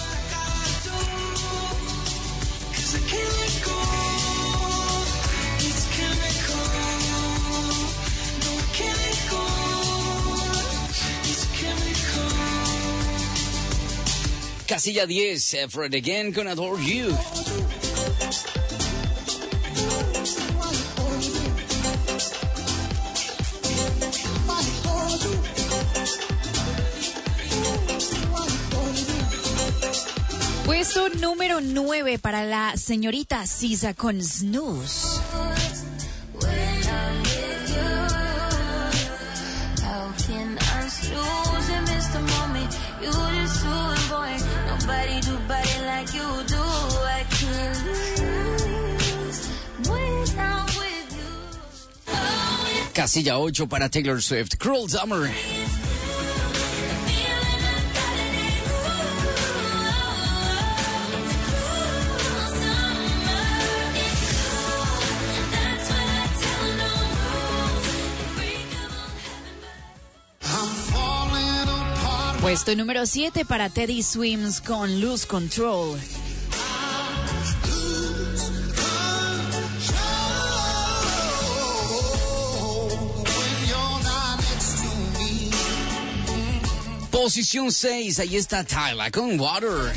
Casilla 10, Fred Again con Adore You. Puesto número 9 para la señorita SZA con Snooze. Casilla 8 para Taylor Swift, Cruel Summer. Puesto número 7 para Teddy Swims con Lose Control. Posición 6, ahí está Tyla con Water.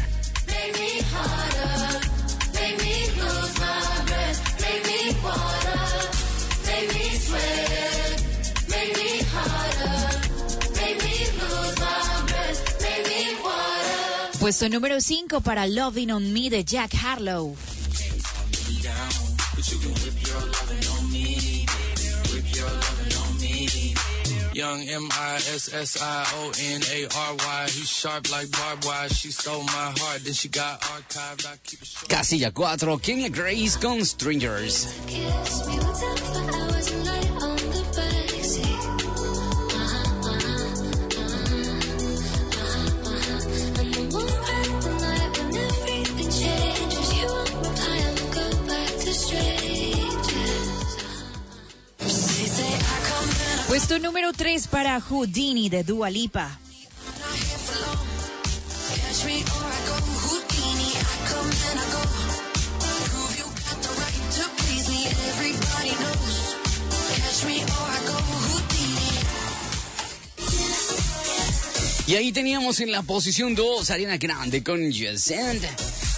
Puesto número 5 para Loving on Me de Jack Harlow. Young MISSIONARY, he's sharp like barbed wire. She stole my heart, then she got archived. I keep it short. Casilla 4, Kenya Grace con Strangers. Kiss me for hours and night on the backseat. And the more at the night when everything changes, you won't reply and go back to strangers. They say I come in. Puesto número 3 para Houdini de Dua Lipa. Catch me or I go Houdini. I come and I go. Prove you got the right to please me. Everybody knows. Catch me or I go Houdini. Y ahí teníamos en la posición 2 Ariana Grande con Just And. Be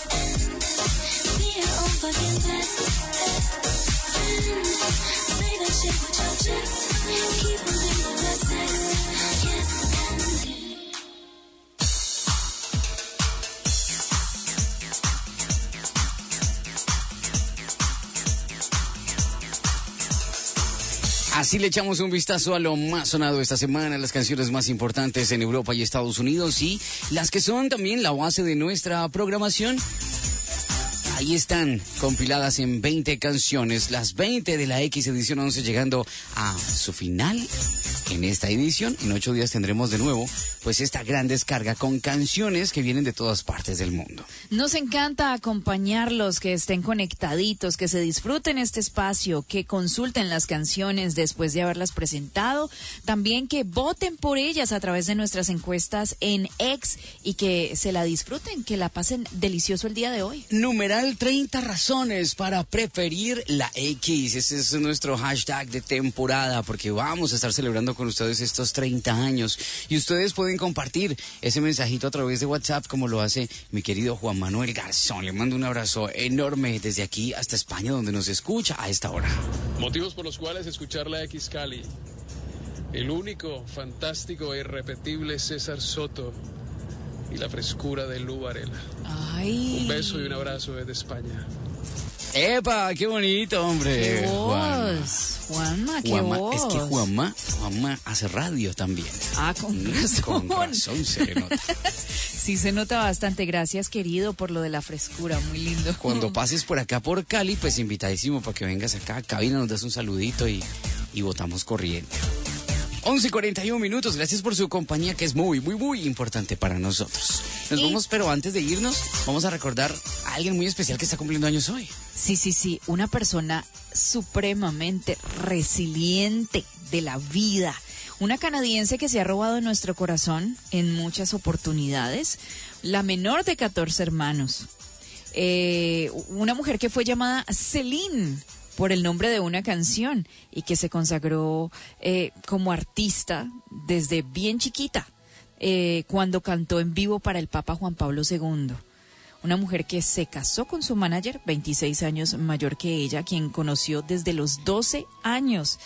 your own fucking best friend. Say that shit with your chest. Keep moving with that sex. Yes, and Así le echamos un vistazo a lo más sonado esta semana, las canciones más importantes en Europa y Estados Unidos y las que son también la base de nuestra programación. Ahí están, compiladas en 20 canciones, las 20 de la X edición 11 llegando a su final en esta edición. En 8 días tendremos de nuevo pues esta gran descarga con canciones que vienen de todas partes del mundo. Nos encanta acompañarlos, que estén conectaditos, que se disfruten este espacio, que consulten las canciones después de haberlas presentado, también que voten por ellas a través de nuestras encuestas en X y que se la disfruten, que la pasen delicioso el día de hoy. Numeral 30 razones para preferir la X. Ese es nuestro hashtag de temporada porque vamos a estar celebrando con ustedes estos 30 años y ustedes pueden compartir ese mensajito a través de WhatsApp como lo hace mi querido Juan Manuel Garzón. Le mando un abrazo enorme desde aquí hasta España donde nos escucha a esta hora. Motivos por los cuales escuchar la X Cali. El único, fantástico e irrepetible César Soto y la frescura de Lu Varela. Ay. Un beso y un abrazo desde España. ¡Epa! ¡Qué bonito, hombre! ¡Qué voz! Juanma, qué voz. Es que Juanma hace radio también. Ah, con razón. Con razón se le nota. Sí, se nota bastante. Gracias, querido, por lo de la frescura. Muy lindo. Cuando pases por acá por Cali, pues invitadísimo para que vengas acá a cabina, nos das un saludito y votamos corriente. 11:41 minutos. Gracias por su compañía, que es muy, muy, muy importante para nosotros. Nos vamos, pero antes de irnos, vamos a recordar a alguien muy especial que está cumpliendo años hoy. Sí. Una persona supremamente resiliente de la vida. Una canadiense que se ha robado nuestro corazón en muchas oportunidades. La menor de 14 hermanos. Una mujer que fue llamada Celine por el nombre de una canción y que se consagró como artista desde bien chiquita, cuando cantó en vivo para el Papa Juan Pablo II. Una mujer que se casó con su manager, 26 años mayor que ella, quien conoció desde los 12 años.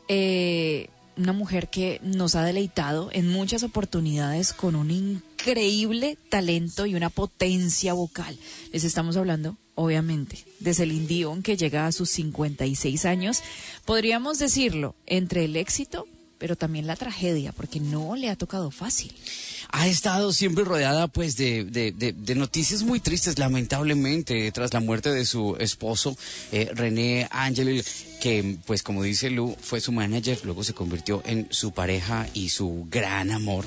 Una mujer que nos ha deleitado en muchas oportunidades con un increíble talento y una potencia vocal. Les estamos hablando, obviamente, de Celine Dion, que llega a sus 56 años. Podríamos decirlo, entre el éxito, pero también la tragedia, porque no le ha tocado fácil. Ha estado siempre rodeada pues de noticias muy tristes, lamentablemente, tras la muerte de su esposo, René Angélil, que pues como dice Lu, fue su manager, luego se convirtió en su pareja y su gran amor,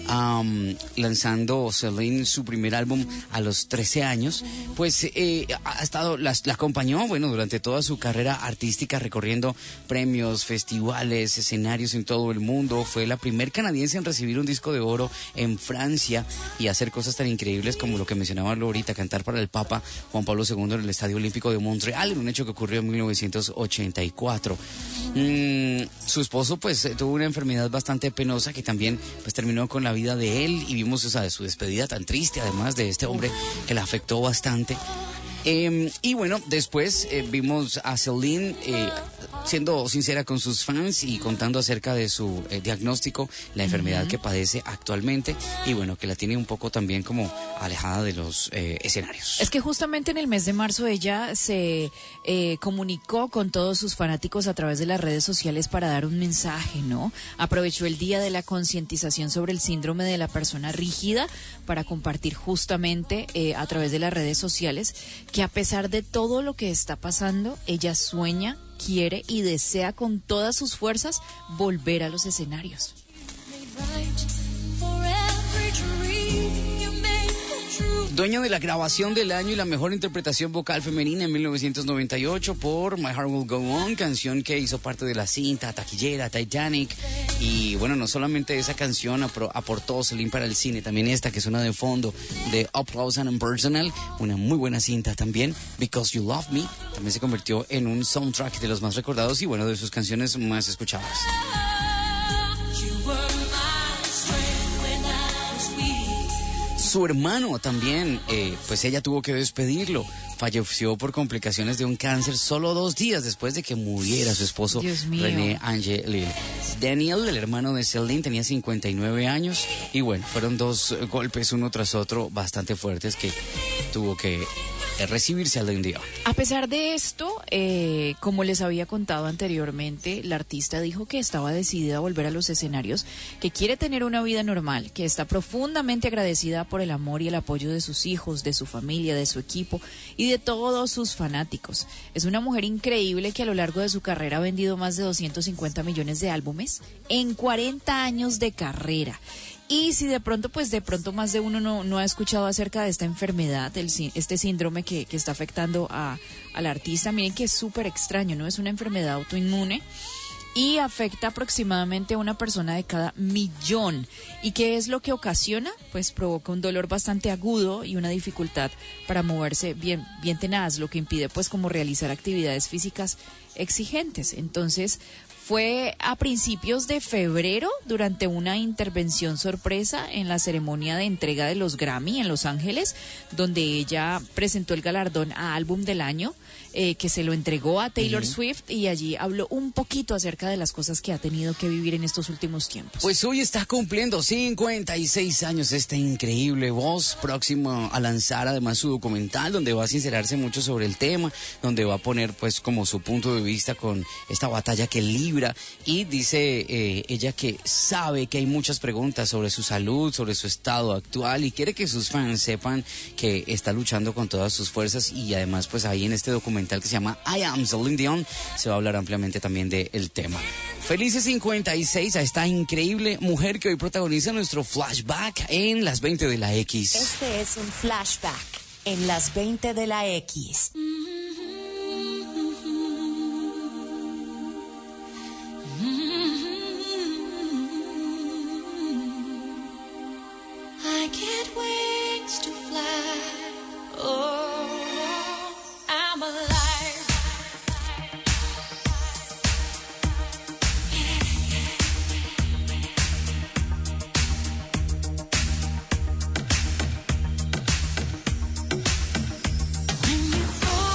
lanzando Celine su primer álbum a los 13 años, pues ha estado, la acompañó, bueno, durante toda su carrera artística, recorriendo premios, festivales, escenarios en todo el mundo. Fue la primer canadiense en recibir un disco de oro en Francia y hacer cosas tan increíbles como lo que mencionaba ahorita, cantar para el Papa Juan Pablo II en el Estadio Olímpico de Montreal, en un hecho que ocurrió en 1984. Su esposo pues tuvo una enfermedad bastante penosa que también pues terminó con la vida de él y vimos su despedida tan triste, además de este hombre que la afectó bastante. Y bueno, después vimos a Celine siendo sincera con sus fans y contando acerca de su diagnóstico, la enfermedad que padece actualmente y bueno, que la tiene un poco también como alejada de los escenarios. Es que justamente en el mes de marzo ella se comunicó con todos sus fanáticos a través de las redes sociales para dar un mensaje, ¿no? Aprovechó el día de la concientización sobre el síndrome de la persona rígida para compartir justamente a través de las redes sociales que a pesar de todo lo que está pasando, ella sueña, quiere y desea con todas sus fuerzas volver a los escenarios. Dueña de la grabación del año y la mejor interpretación vocal femenina en 1998 por My Heart Will Go On, canción que hizo parte de la cinta taquillera Titanic. Y bueno, no solamente esa canción aportó Celine para el cine, también esta que suena de fondo de Up Close and Personal, una muy buena cinta también, Because You Love Me, también se convirtió en un soundtrack de los más recordados y bueno, de sus canciones más escuchadas. Su hermano también, pues ella tuvo que despedirlo. Falleció por complicaciones de un cáncer solo 2 días después de que muriera su esposo René Angelil. Daniel, el hermano de Celine, tenía 59 años y bueno, fueron 2 golpes uno tras otro bastante fuertes que tuvo que recibirse al día. A pesar de esto, como les había contado anteriormente, la artista dijo que estaba decidida a volver a los escenarios, que quiere tener una vida normal, que está profundamente agradecida por el amor y el apoyo de sus hijos, de su familia, de su equipo y de todos sus fanáticos. Es una mujer increíble que a lo largo de su carrera ha vendido más de 250 millones de álbumes en 40 años de carrera. Y si de pronto más de uno no ha escuchado acerca de esta enfermedad, este síndrome que está afectando a la artista, miren que es súper extraño, ¿no? Es una enfermedad autoinmune y afecta aproximadamente a una persona de cada 1.000.000. ¿Y qué es lo que ocasiona? Pues provoca un dolor bastante agudo y una dificultad para moverse bien tenaz, lo que impide pues como realizar actividades físicas exigentes. Entonces, fue a principios de febrero, durante una intervención sorpresa en la ceremonia de entrega de los Grammy en Los Ángeles, donde ella presentó el galardón a Álbum del Año, que se lo entregó a Taylor Swift, y allí habló un poquito acerca de las cosas que ha tenido que vivir en estos últimos tiempos. Pues hoy está cumpliendo 56 años esta increíble voz, próximo a lanzar además su documental, donde va a sincerarse mucho sobre el tema, donde va a poner pues como su punto de vista con esta batalla que libra, y dice ella que sabe que hay muchas preguntas sobre su salud, sobre su estado actual, y quiere que sus fans sepan que está luchando con todas sus fuerzas. Y además pues ahí en este documental que se llama I Am Celine Dion se va a hablar ampliamente también del tema. Felices 56 a esta increíble mujer que hoy protagoniza nuestro flashback en las 20 de la X. Este es un flashback en las 20 de la X. I get wings to fly. Oh, I'm alive. When you fall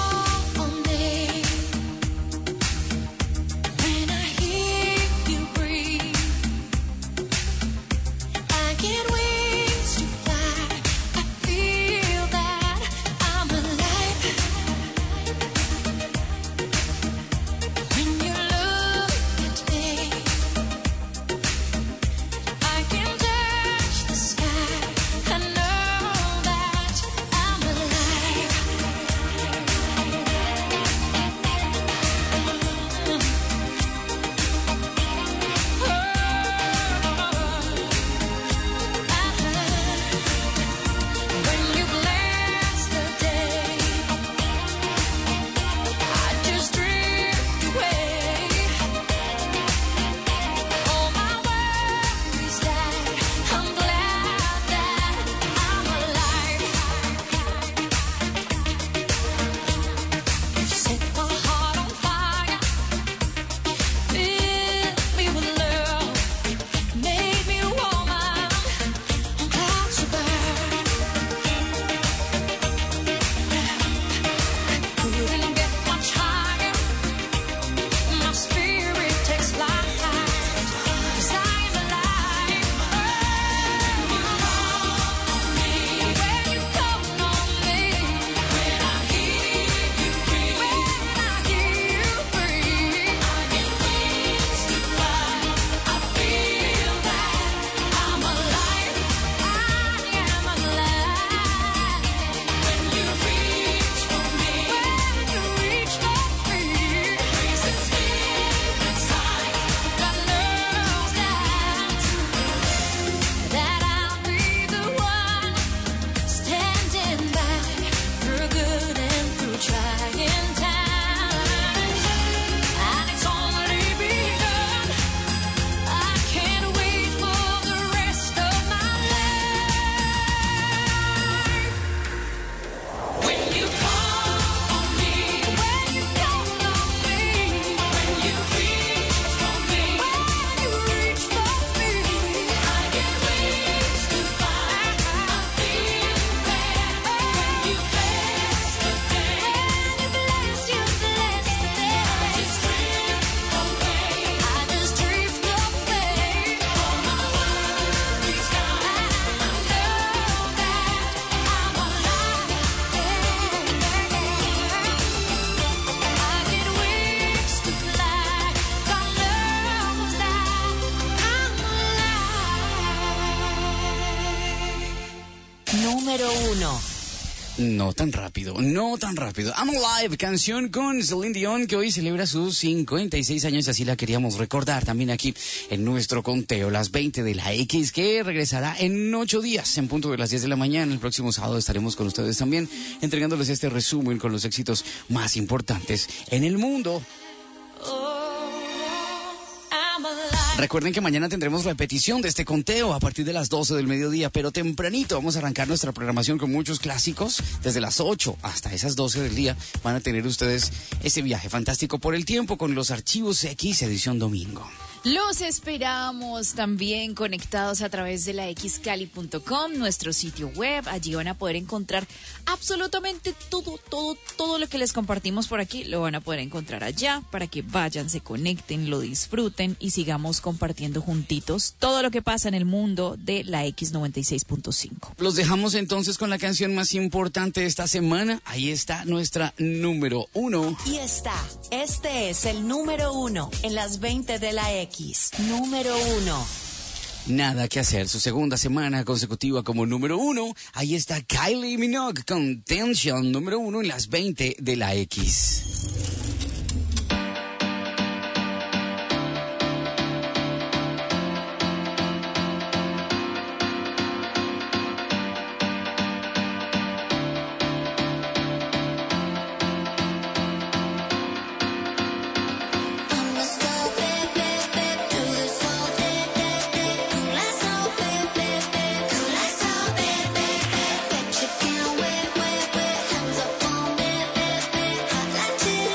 número 1. No tan rápido, no tan rápido. I'm Alive, canción con Celine Dion, que hoy celebra sus 56 años, así la queríamos recordar también aquí en nuestro conteo, las 20 de la X, que regresará en 8 días, en punto de las 10 de la mañana. El próximo sábado estaremos con ustedes también, entregándoles este resumen con los éxitos más importantes en el mundo. Recuerden que mañana tendremos repetición de este conteo a partir de las 12 del mediodía, pero tempranito vamos a arrancar nuestra programación con muchos clásicos. Desde las 8 hasta esas 12 del día van a tener ustedes ese viaje fantástico por el tiempo con los Archivos X edición domingo. Los esperamos también conectados a través de la xcali.com, nuestro sitio web. Allí van a poder encontrar absolutamente todo lo que les compartimos por aquí. Lo van a poder encontrar allá para que vayan, se conecten, lo disfruten y sigamos compartiendo juntitos todo lo que pasa en el mundo de la X96.5. Los dejamos entonces con la canción más importante de esta semana. Ahí está nuestra número 1. Y este es el número 1 en las 20 de la X. Número 1. Nada que hacer, su segunda semana consecutiva como número 1. Ahí está Kylie Minogue con Tension, número 1 en las 20 de la X. Get you down, hands up on, hot like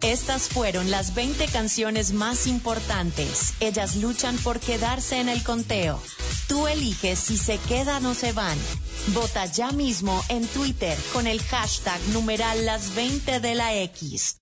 Estas fueron las 20 canciones más importantes. Ellas luchan por quedarse en el conteo. Tú eliges si se quedan o se van. Vota ya mismo en Twitter con el hashtag numeral las 20 de la X.